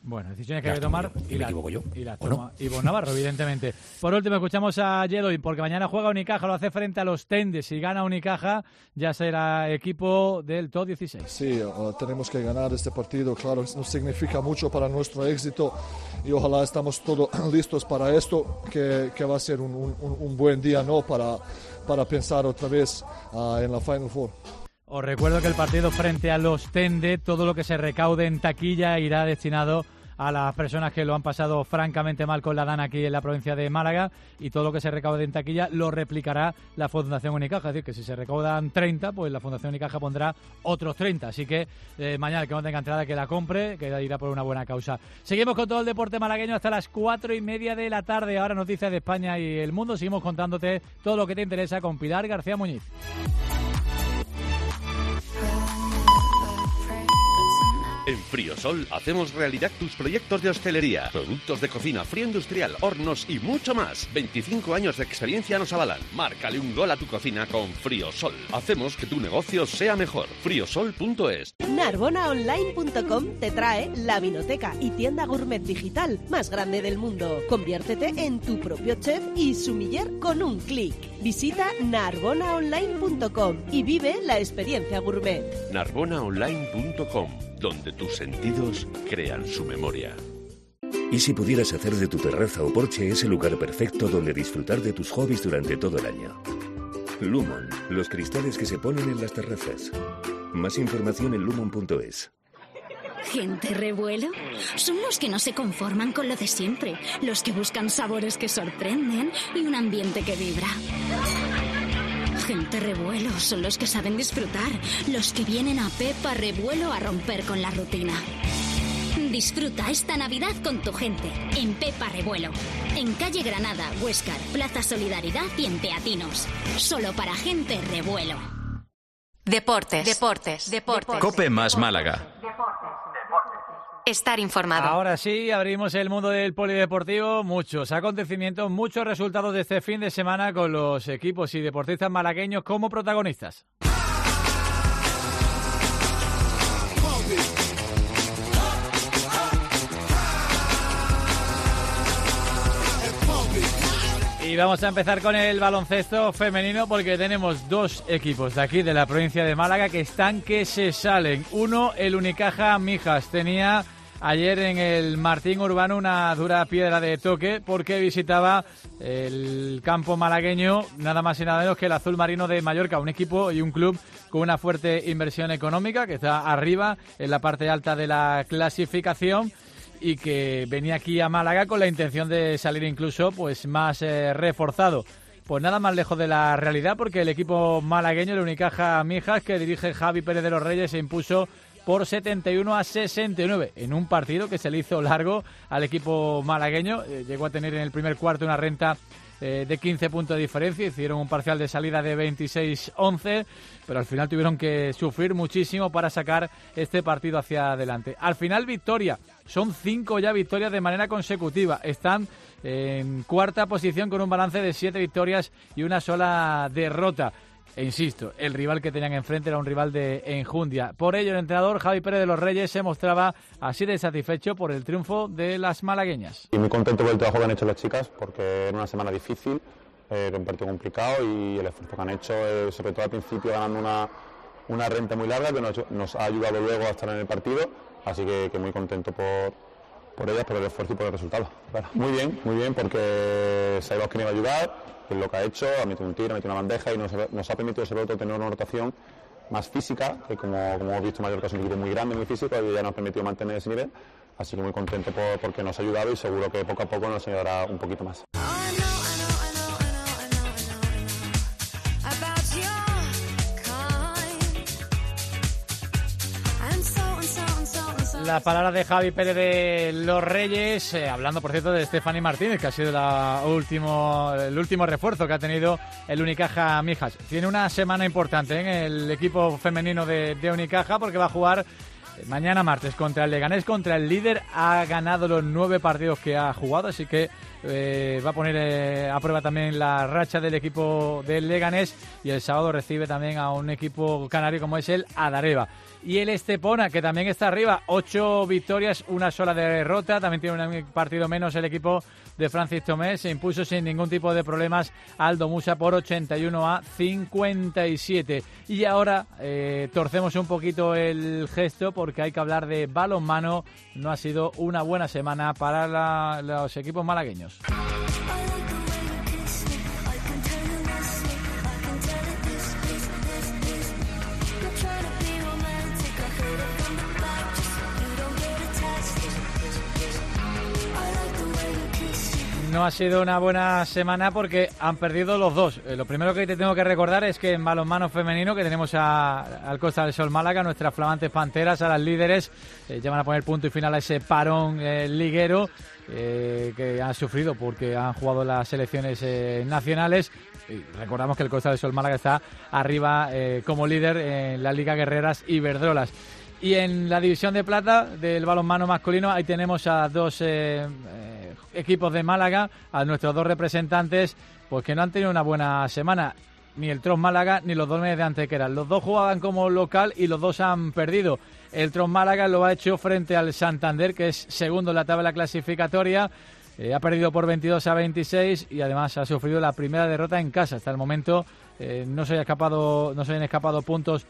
C: Bueno, decisiones que hay que tomar
H: y me equivoco yo.
C: Y la toma Ivonne Navarro, evidentemente. Por último, escuchamos a Yedoy, porque mañana juega Unicaja, lo hace frente a los Tende. Si gana Unicaja, ya será equipo del top 16.
I: Sí, tenemos que ganar este partido, claro, nos significa mucho para nuestro éxito y ojalá estamos todos listos para esto, que va a ser un buen día, ¿no? Para pensar otra vez en la Final Four.
C: Os recuerdo que el partido frente a los Tende, todo lo que se recaude en taquilla irá destinado a las personas que lo han pasado francamente mal con la DAN aquí en la provincia de Málaga, y todo lo que se recaude en taquilla lo replicará la Fundación Unicaja. Es decir, que si se recaudan 30, pues la Fundación Unicaja pondrá otros 30. Así que mañana el que no tenga entrada que la compre, que irá por una buena causa. Seguimos con todo el deporte malagueño hasta las 4:30 de la tarde. Ahora noticias de España y el mundo. Seguimos contándote todo lo que te interesa con Pilar García Muñiz.
L: En Friosol hacemos realidad tus proyectos de hostelería, productos de cocina, frío industrial, hornos y mucho más. 25 años de experiencia nos avalan. Márcale un gol a tu cocina con Friosol. Hacemos que tu negocio sea mejor. Friosol.es.
K: Narbonaonline.com te trae la vinoteca y tienda gourmet digital más grande del mundo. Conviértete en tu propio chef y sumiller con un clic. Visita narbonaonline.com y vive la experiencia gourmet.
L: Narbonaonline.com, donde tus sentidos crean su memoria.
M: ¿Y si pudieras hacer de tu terraza o porche ese lugar perfecto donde disfrutar de tus hobbies durante todo el año? Lumon, los cristales que se ponen en las terrazas. Más información en lumon.es.
N: ¿Gente revuelo? Son los que no se conforman con lo de siempre, los que buscan sabores que sorprenden y un ambiente que vibra. Gente revuelo son los que saben disfrutar, los que vienen a Pepa Revuelo a romper con la rutina. Disfruta esta Navidad con tu gente, en Pepa Revuelo. En calle Granada, Huéscar, Plaza Solidaridad y en Teatinos. Solo para gente revuelo.
O: Deportes.
B: COPE más Málaga.
O: Estar informado.
C: Ahora sí, abrimos el mundo del polideportivo. Muchos acontecimientos, muchos resultados de este fin de semana con los equipos y deportistas malagueños como protagonistas. Y vamos a empezar con el baloncesto femenino porque tenemos dos equipos de aquí, de la provincia de Málaga, que están que se salen. Uno, el Unicaja Mijas. Tenía ayer en el Martín Urbano una dura piedra de toque porque visitaba el campo malagueño nada más y nada menos que el Azul Marino de Mallorca, un equipo y un club con una fuerte inversión económica que está arriba en la parte alta de la clasificación y que venía aquí a Málaga con la intención de salir incluso pues más reforzado. Pues nada más lejos de la realidad, porque el equipo malagueño, el Unicaja Mijas, que dirige Javi Pérez de los Reyes, se impuso por 71-69 en un partido que se le hizo largo al equipo malagueño. Llegó a tener en el primer cuarto una renta de 15 puntos de diferencia, hicieron un parcial de salida de 26-11, pero al final tuvieron que sufrir muchísimo para sacar este partido hacia adelante. Al final victoria, son 5 ya victorias de manera consecutiva, están en cuarta posición con un balance de 7 victorias y una sola derrota. E insisto, el rival que tenían enfrente era un rival de enjundia. Por ello, el entrenador Javi Pérez de los Reyes se mostraba así de satisfecho por el triunfo de las malagueñas.
Y: Y muy contento por el trabajo que han hecho las chicas, porque era una semana difícil, un partido complicado, y el esfuerzo que han hecho, sobre todo al principio ganando una renta muy larga que nos ha ayudado luego a estar en el partido, así que muy contento por ellas, por el esfuerzo y por el resultado. Bueno, muy bien, porque sabemos que nos iba a ayudar, que es lo que ha hecho, ha metido un tiro, ha metido una bandeja y nos ha permitido sobre todo tener una rotación más física, que como hemos visto Mallorca es un equipo muy grande, muy físico, y ya nos ha permitido mantener ese nivel, así que muy contento porque nos ha ayudado y seguro que poco a poco nos ayudará un poquito más.
C: La palabra de Javi Pérez de los Reyes, hablando por cierto de Stephanie Martínez, que ha sido el último refuerzo que ha tenido el Unicaja Mijas. Tiene una semana importante en el equipo femenino de Unicaja porque va a jugar mañana martes contra el Leganés, contra el líder. Ha ganado los 9 partidos que ha jugado, así que va a poner a prueba también la racha del equipo del Leganés, y el sábado recibe también a un equipo canario como es el Adareva. Y el Estepona, que también está arriba, 8 victorias, una sola derrota, también tiene un partido menos el equipo de Francis Tomé, se impuso sin ningún tipo de problemas al Domusa por 81-57. Y ahora torcemos un poquito el gesto porque hay que hablar de balonmano. No ha sido una buena semana para los equipos malagueños. No ha sido una buena semana porque han perdido los dos. Lo primero que te tengo que recordar es que en balonmano femenino, que tenemos al Costa del Sol Málaga, nuestras flamantes panteras, a las líderes, ya van a poner punto y final a ese parón liguero que han sufrido porque han jugado las selecciones nacionales. Y recordamos que el Costa del Sol Málaga está arriba como líder en la Liga Guerreras Iberdrolas. Y en la división de plata del balonmano masculino, ahí tenemos a dos equipos de Málaga, a nuestros dos representantes, pues que no han tenido una buena semana, ni el Tros Málaga ni los Dólmenes de Antequera. Los dos jugaban como local y los dos han perdido. El Tros Málaga lo ha hecho frente al Santander, que es segundo en la tabla clasificatoria. Ha perdido por 22-26 y además ha sufrido la primera derrota en casa. Hasta el momento no se han escapado puntos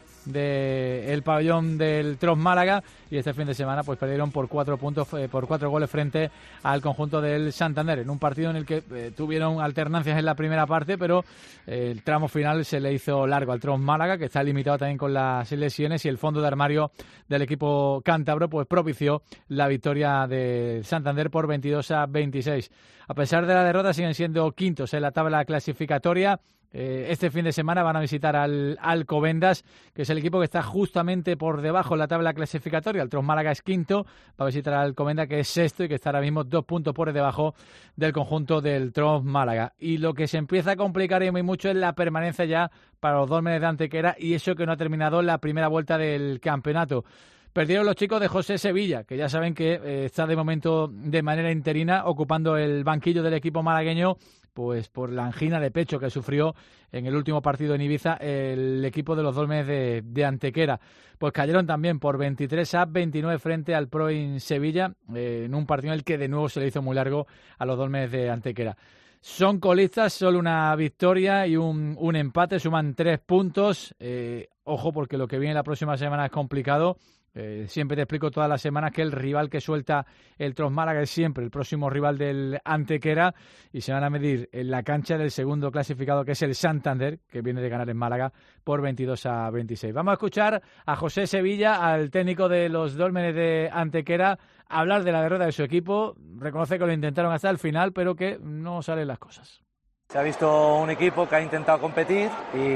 C: del pabellón del Tros Málaga, y este fin de semana pues perdieron por 4 goles frente al conjunto del Santander, en un partido en el que tuvieron alternancias en la primera parte, pero el tramo final se le hizo largo al Tros Málaga, que está limitado también con las lesiones, y el fondo de armario del equipo cántabro pues propició la victoria del Santander por 22-26. A pesar de la derrota, siguen siendo quintos en la tabla clasificatoria. Este fin de semana van a visitar al Alcobendas, que es el equipo que está justamente por debajo en la tabla clasificatoria. El Tros Málaga es quinto, va a visitar al Alcobendas, que es sexto y que está ahora mismo 2 puntos por debajo del conjunto del Tros Málaga. Y lo que se empieza a complicar y muy mucho es la permanencia ya para los Dólmenes de Antequera, y eso que no ha terminado la primera vuelta del campeonato. Perdieron los chicos de José Sevilla, que ya saben que está de momento de manera interina ocupando el banquillo del equipo malagueño, pues por la angina de pecho que sufrió en el último partido en Ibiza el equipo de los Dólmenes de Antequera. Pues cayeron también por 23-29 frente al Proin Sevilla, en un partido en el que de nuevo se le hizo muy largo a los Dólmenes de Antequera. Son colistas, solo una victoria y un empate, suman 3 puntos. Ojo, porque lo que viene la próxima semana es complicado. Siempre te explico todas las semanas que el rival que suelta el Tros Málaga es siempre el próximo rival del Antequera, y se van a medir en la cancha del segundo clasificado, que es el Santander, que viene de ganar en Málaga por 22-26. Vamos a escuchar a José Sevilla, al técnico de los Dólmenes de Antequera, hablar de la derrota de su equipo. Reconoce que lo intentaron hasta el final, pero que no salen las cosas.
E: Se ha visto un equipo que ha intentado competir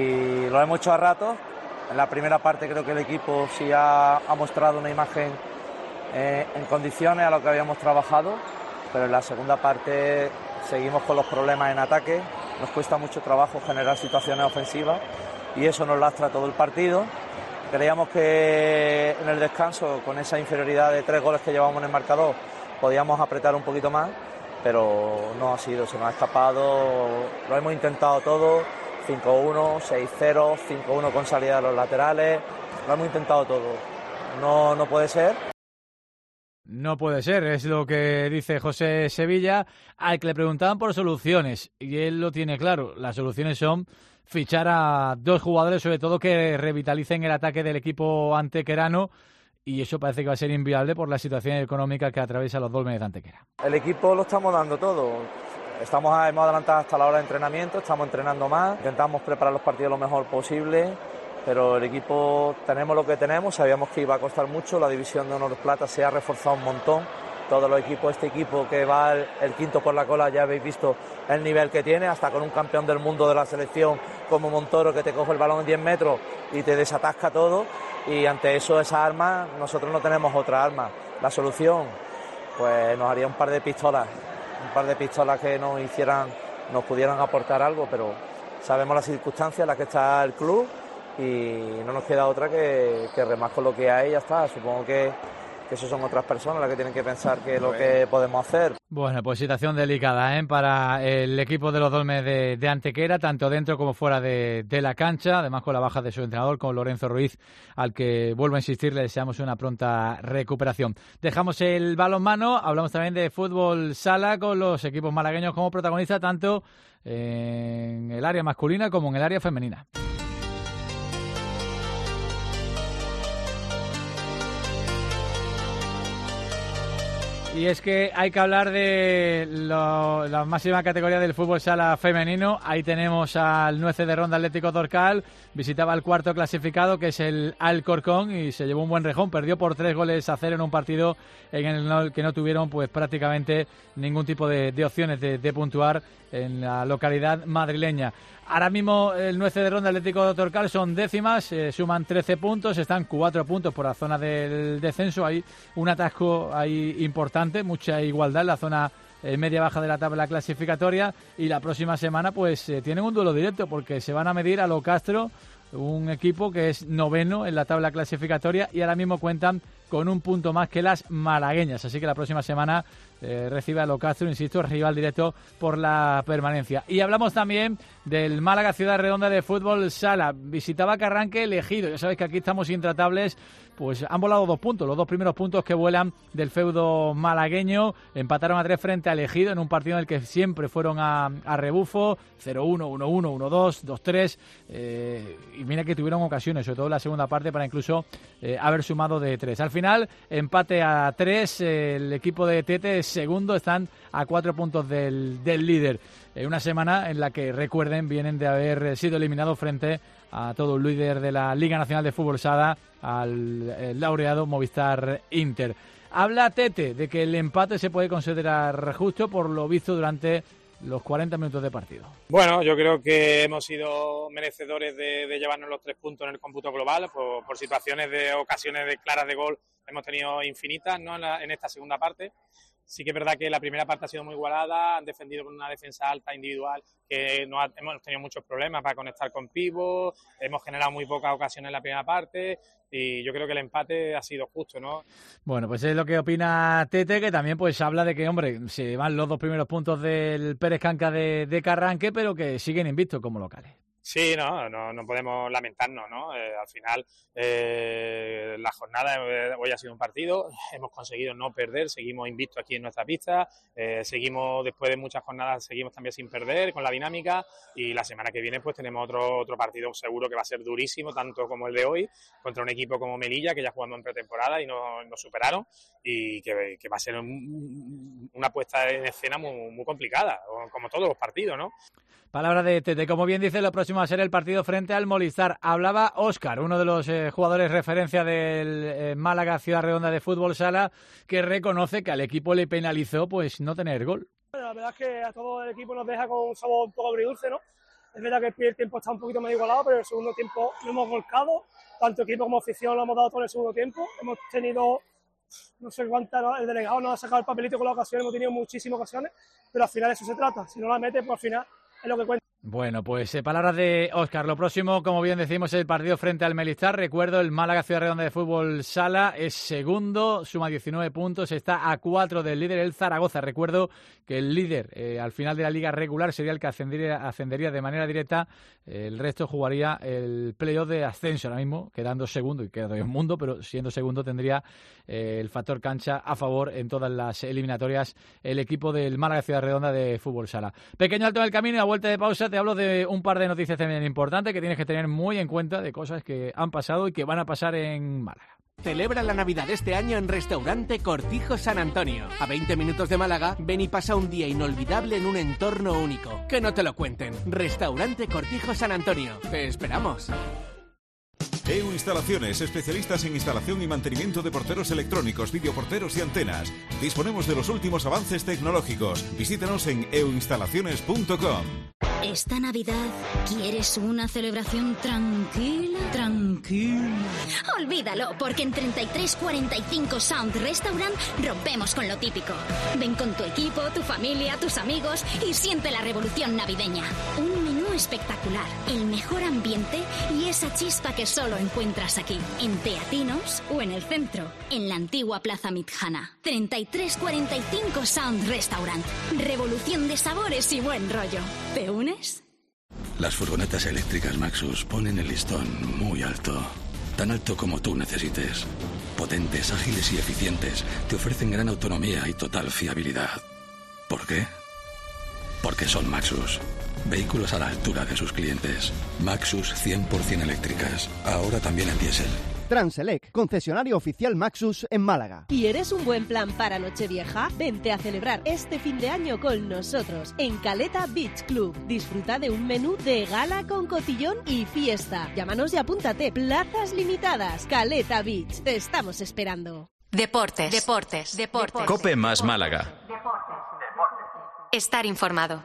E: y lo hemos hecho a ratos. En la primera parte creo que el equipo sí ha mostrado una imagen en condiciones a lo que habíamos trabajado, pero en la segunda parte seguimos con los problemas en ataque, nos cuesta mucho trabajo generar situaciones ofensivas y eso nos lastra todo el partido. Creíamos que en el descanso, con esa inferioridad de 3 goles que llevamos en el marcador, podíamos apretar un poquito más, pero no ha sido, se nos ha escapado, lo hemos intentado todo. 5-1, 6-0, 5-1 con salida de los laterales, lo hemos intentado todo. No puede ser.
C: No puede ser, es lo que dice José Sevilla, al que le preguntaban por soluciones, y él lo tiene claro. Las soluciones son fichar a 2 jugadores, sobre todo que revitalicen el ataque del equipo antequerano, y eso parece que va a ser inviable por la situación económica que atraviesa los Dólmenes de Antequera.
E: El equipo lo estamos dando todo. Hemos adelantado hasta la hora de entrenamiento, estamos entrenando más, intentamos preparar los partidos lo mejor posible, pero el equipo tenemos lo que tenemos, sabíamos que iba a costar mucho, la división de honor plata se ha reforzado un montón, todos los equipos, este equipo que va el quinto por la cola, ya habéis visto el nivel que tiene, hasta con un campeón del mundo de la selección como Montoro, que te coge el balón en 10 metros y te desatasca todo, y ante eso, esa arma, nosotros no tenemos otra arma. La solución, pues nos haría un par de pistolas que nos pudieran aportar algo, pero sabemos las circunstancias en las que está el club y no nos queda otra que remar con lo que hay y ya está. Supongo que eso son otras personas las que tienen que pensar qué es lo que podemos hacer.
C: Bueno, pues situación delicada para el equipo de los Dolmes de Antequera, tanto dentro como fuera de la cancha, además con la baja de su entrenador, con Lorenzo Ruiz, al que, vuelvo a insistir, le deseamos una pronta recuperación. Dejamos el balonmano, hablamos también de fútbol sala con los equipos malagueños como protagonistas, tanto en el área masculina como en el área femenina. Y es que hay que hablar de la máxima categoría del fútbol sala femenino. Ahí tenemos al Nueces de Ronda Atlético Torcal. Visitaba al cuarto clasificado, que es el Alcorcón, y se llevó un buen rejón. Perdió por 3-0 en un partido en el que no tuvieron pues prácticamente ningún tipo de opciones de puntuar en la localidad madrileña. Ahora mismo el Nueces de Ronda Atlético Torcal son décimas, suman 13 puntos, están 4 puntos por la zona del descenso. Hay un atasco ahí importante, mucha igualdad en la zona media-baja de la tabla clasificatoria, y la próxima semana pues tienen un duelo directo porque se van a medir a Locastro, un equipo que es noveno en la tabla clasificatoria y ahora mismo cuentan con un punto más que las malagueñas, así que la próxima semana recibe a Locastro, insisto, rival directo por la permanencia. Y hablamos también del Málaga Ciudad Redonda de fútbol sala. Visitaba Carranque Elegido, ya sabéis que aquí estamos intratables, pues han volado 2 puntos, los 2 primeros puntos que vuelan del feudo malagueño. Empataron a 3 frente a Elegido en un partido en el que siempre fueron a rebufo, 0-1, 1-1, 1-2, 2-3, y mira que tuvieron ocasiones, sobre todo en la segunda parte, para incluso haber sumado de 3. Al final, empate a 3, el equipo de Tete es segundo, están a 4 puntos del líder. Una semana en la que, recuerden, vienen de haber sido eliminados frente a todo el líder de la Liga Nacional de Fútbol Sala, al laureado Movistar Inter. Habla Tete de que el empate se puede considerar justo por lo visto durante los 40 minutos de partido.
F: Bueno, yo creo que hemos sido merecedores de llevarnos los 3 puntos en el cómputo global. Por situaciones de ocasiones claras de gol hemos tenido infinitas, ¿no? en esta segunda parte. Sí que es verdad que la primera parte ha sido muy igualada, han defendido con una defensa alta individual, que hemos tenido muchos problemas para conectar con pivos, hemos generado muy pocas ocasiones en la primera parte y yo creo que el empate ha sido justo, ¿no? Bueno, pues es lo que opina Tete, que también pues habla de que, hombre, se van los 2 primeros puntos del Pérez Canca de Carranque, pero que siguen invictos como locales. Sí, no podemos lamentarnos, ¿no? Al final, la jornada hoy ha sido un partido, hemos conseguido no perder, seguimos invictos aquí en nuestra pista, seguimos después de muchas jornadas, seguimos también sin perder con la dinámica, y la semana que viene pues tenemos otro partido seguro que va a ser durísimo, tanto como el de hoy, contra un equipo como Melilla, que ya jugamos en pretemporada y nos superaron, y que va a ser una puesta en escena muy complicada, como todos los partidos, ¿no? Palabra de Tete. Como bien dice, lo próximo va a ser el partido frente al Movistar. Hablaba Óscar, uno de los jugadores referencia del Málaga Ciudad Redonda de fútbol sala, que reconoce que al equipo le penalizó pues no tener gol.
J: La verdad es que a todo el equipo nos deja con un sabor un poco agridulce, ¿no? Es verdad que el primer tiempo está un poquito más igualado, pero el segundo tiempo lo hemos volcado. Tanto equipo como afición lo hemos dado todo en el segundo tiempo. Hemos tenido, no sé cuántas, el delegado nos ha sacado el papelito con las ocasiones, hemos tenido muchísimas ocasiones, pero al final eso se trata. Si no la mete, pues al final es lo que cuenta. Bueno, pues palabras de Óscar. Lo próximo, como bien decimos, es el partido frente al Movistar. Recuerdo, el Málaga Ciudad Redonda de fútbol sala es segundo, suma 19 puntos, está a 4 del líder, el Zaragoza. Recuerdo que el líder al final de la liga regular sería el que ascendería de manera directa. El resto jugaría el playoff de ascenso ahora mismo, quedando segundo y quedando en mundo, pero siendo segundo tendría el factor cancha a favor en todas las eliminatorias el equipo del Málaga Ciudad Redonda de fútbol sala. Pequeño alto en el camino y a vuelta de pausa te hablo de un par de noticias también importantes que tienes que tener muy en cuenta, de cosas que han pasado y que van a pasar en Málaga.
Q: Celebra la Navidad este año en Restaurante Cortijo San Antonio. A 20 minutos de Málaga, ven y pasa un día inolvidable en un entorno único. Que no te lo cuenten. Restaurante Cortijo San Antonio. Te esperamos.
W: EU Instalaciones, especialistas en instalación y mantenimiento de porteros electrónicos, videoporteros y antenas. Disponemos de los últimos avances tecnológicos. Visítanos en euinstalaciones.com.
N: Esta Navidad, ¿quieres una celebración tranquila? Olvídalo, porque en 3345 Sound Restaurant rompemos con lo típico. Ven con tu equipo, tu familia, tus amigos y siente la revolución navideña. Un menú espectacular, el mejor ambiente y esa chispa que solo encuentras aquí, en Teatinos o en el centro, en la antigua Plaza Mitjana. 3345 Sound Restaurant. Revolución de sabores y buen rollo. ¿Te unes?
P: Las furgonetas eléctricas Maxus ponen el listón muy alto. Tan alto como tú necesites. Potentes, ágiles y eficientes. Te ofrecen gran autonomía y total fiabilidad. ¿Por qué? Porque son Maxus. Vehículos a la altura de sus clientes. Maxus 100% eléctricas. Ahora también en diésel.
R: Transelec, concesionario oficial Maxus en Málaga.
K: ¿Y eres un buen plan para Nochevieja? Vente a celebrar este fin de año con nosotros en Caleta Beach Club. Disfruta de un menú de gala con cotillón y fiesta. Llámanos y apúntate. Plazas limitadas. Caleta Beach. Te estamos esperando.
O: Deportes.
B: Cope más Málaga.
O: Estar informado.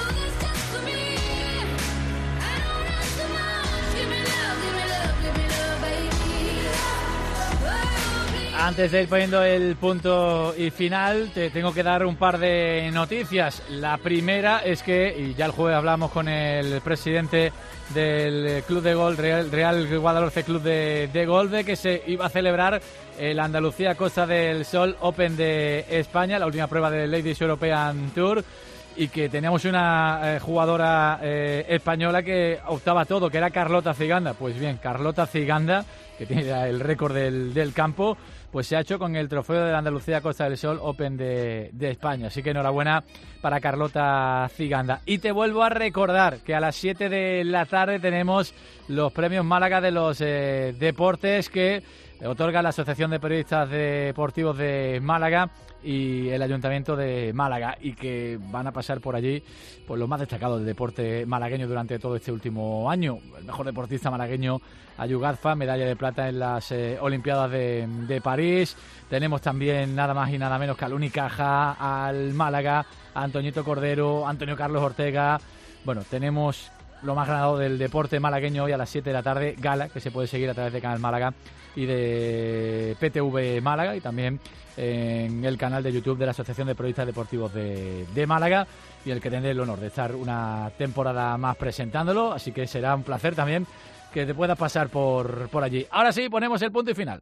C: Antes de ir poniendo el punto y final, te tengo que dar un par de noticias. La primera es que, y ya el jueves hablamos con el presidente del Club de Golf, Real Guadalhorce Club de Golf, de que se iba a celebrar el Andalucía Costa del Sol Open de España, la última prueba del Ladies European Tour, y que teníamos una jugadora española que optaba a todo, que era Carlota Ciganda. Pues bien, Carlota Ciganda, que tiene el récord del campo, pues se ha hecho con el trofeo de la Andalucía Costa del Sol Open de España. Así que enhorabuena para Carlota Ciganda. Y te vuelvo a recordar que a las 7 de la tarde tenemos los premios Málaga de los deportes que otorga la Asociación de Periodistas Deportivos de Málaga y el Ayuntamiento de Málaga, y que van a pasar por allí pues los más destacados del deporte malagueño durante todo este último año. El mejor deportista malagueño, Ayu Gazfa, medalla de plata en las Olimpiadas de París. Tenemos también nada más y nada menos que al Unicaja, al Málaga, a Antoñito Cordero, Antonio Carlos Ortega. Bueno, tenemos lo más ganado del deporte malagueño hoy a las 7 de la tarde, gala que se puede seguir a través de Canal Málaga y de PTV Málaga, y también en el canal de YouTube de la Asociación de Periodistas Deportivos de Málaga, y el que tendré el honor de estar una temporada más presentándolo, así que será un placer también que te puedas pasar por allí. Ahora sí, ponemos el punto y final.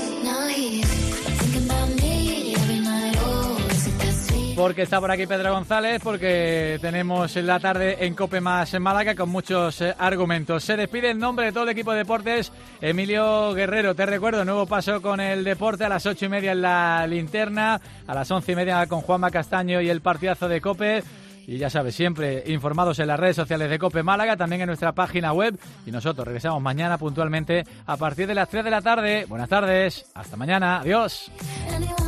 C: Porque está por aquí Pedro González, porque tenemos la tarde en Cope más en Málaga con muchos argumentos. Se despide en nombre de todo el equipo de deportes Emilio Guerrero. Te recuerdo, nuevo paso con el deporte a las 8:30 en La Linterna, a las 11:30 con Juanma Castaño y el partidazo de Cope. Y ya sabes, siempre informados en las redes sociales de Cope Málaga, también en nuestra página web. Y nosotros regresamos mañana puntualmente a partir de las 3 de la tarde. Buenas tardes, hasta mañana, adiós.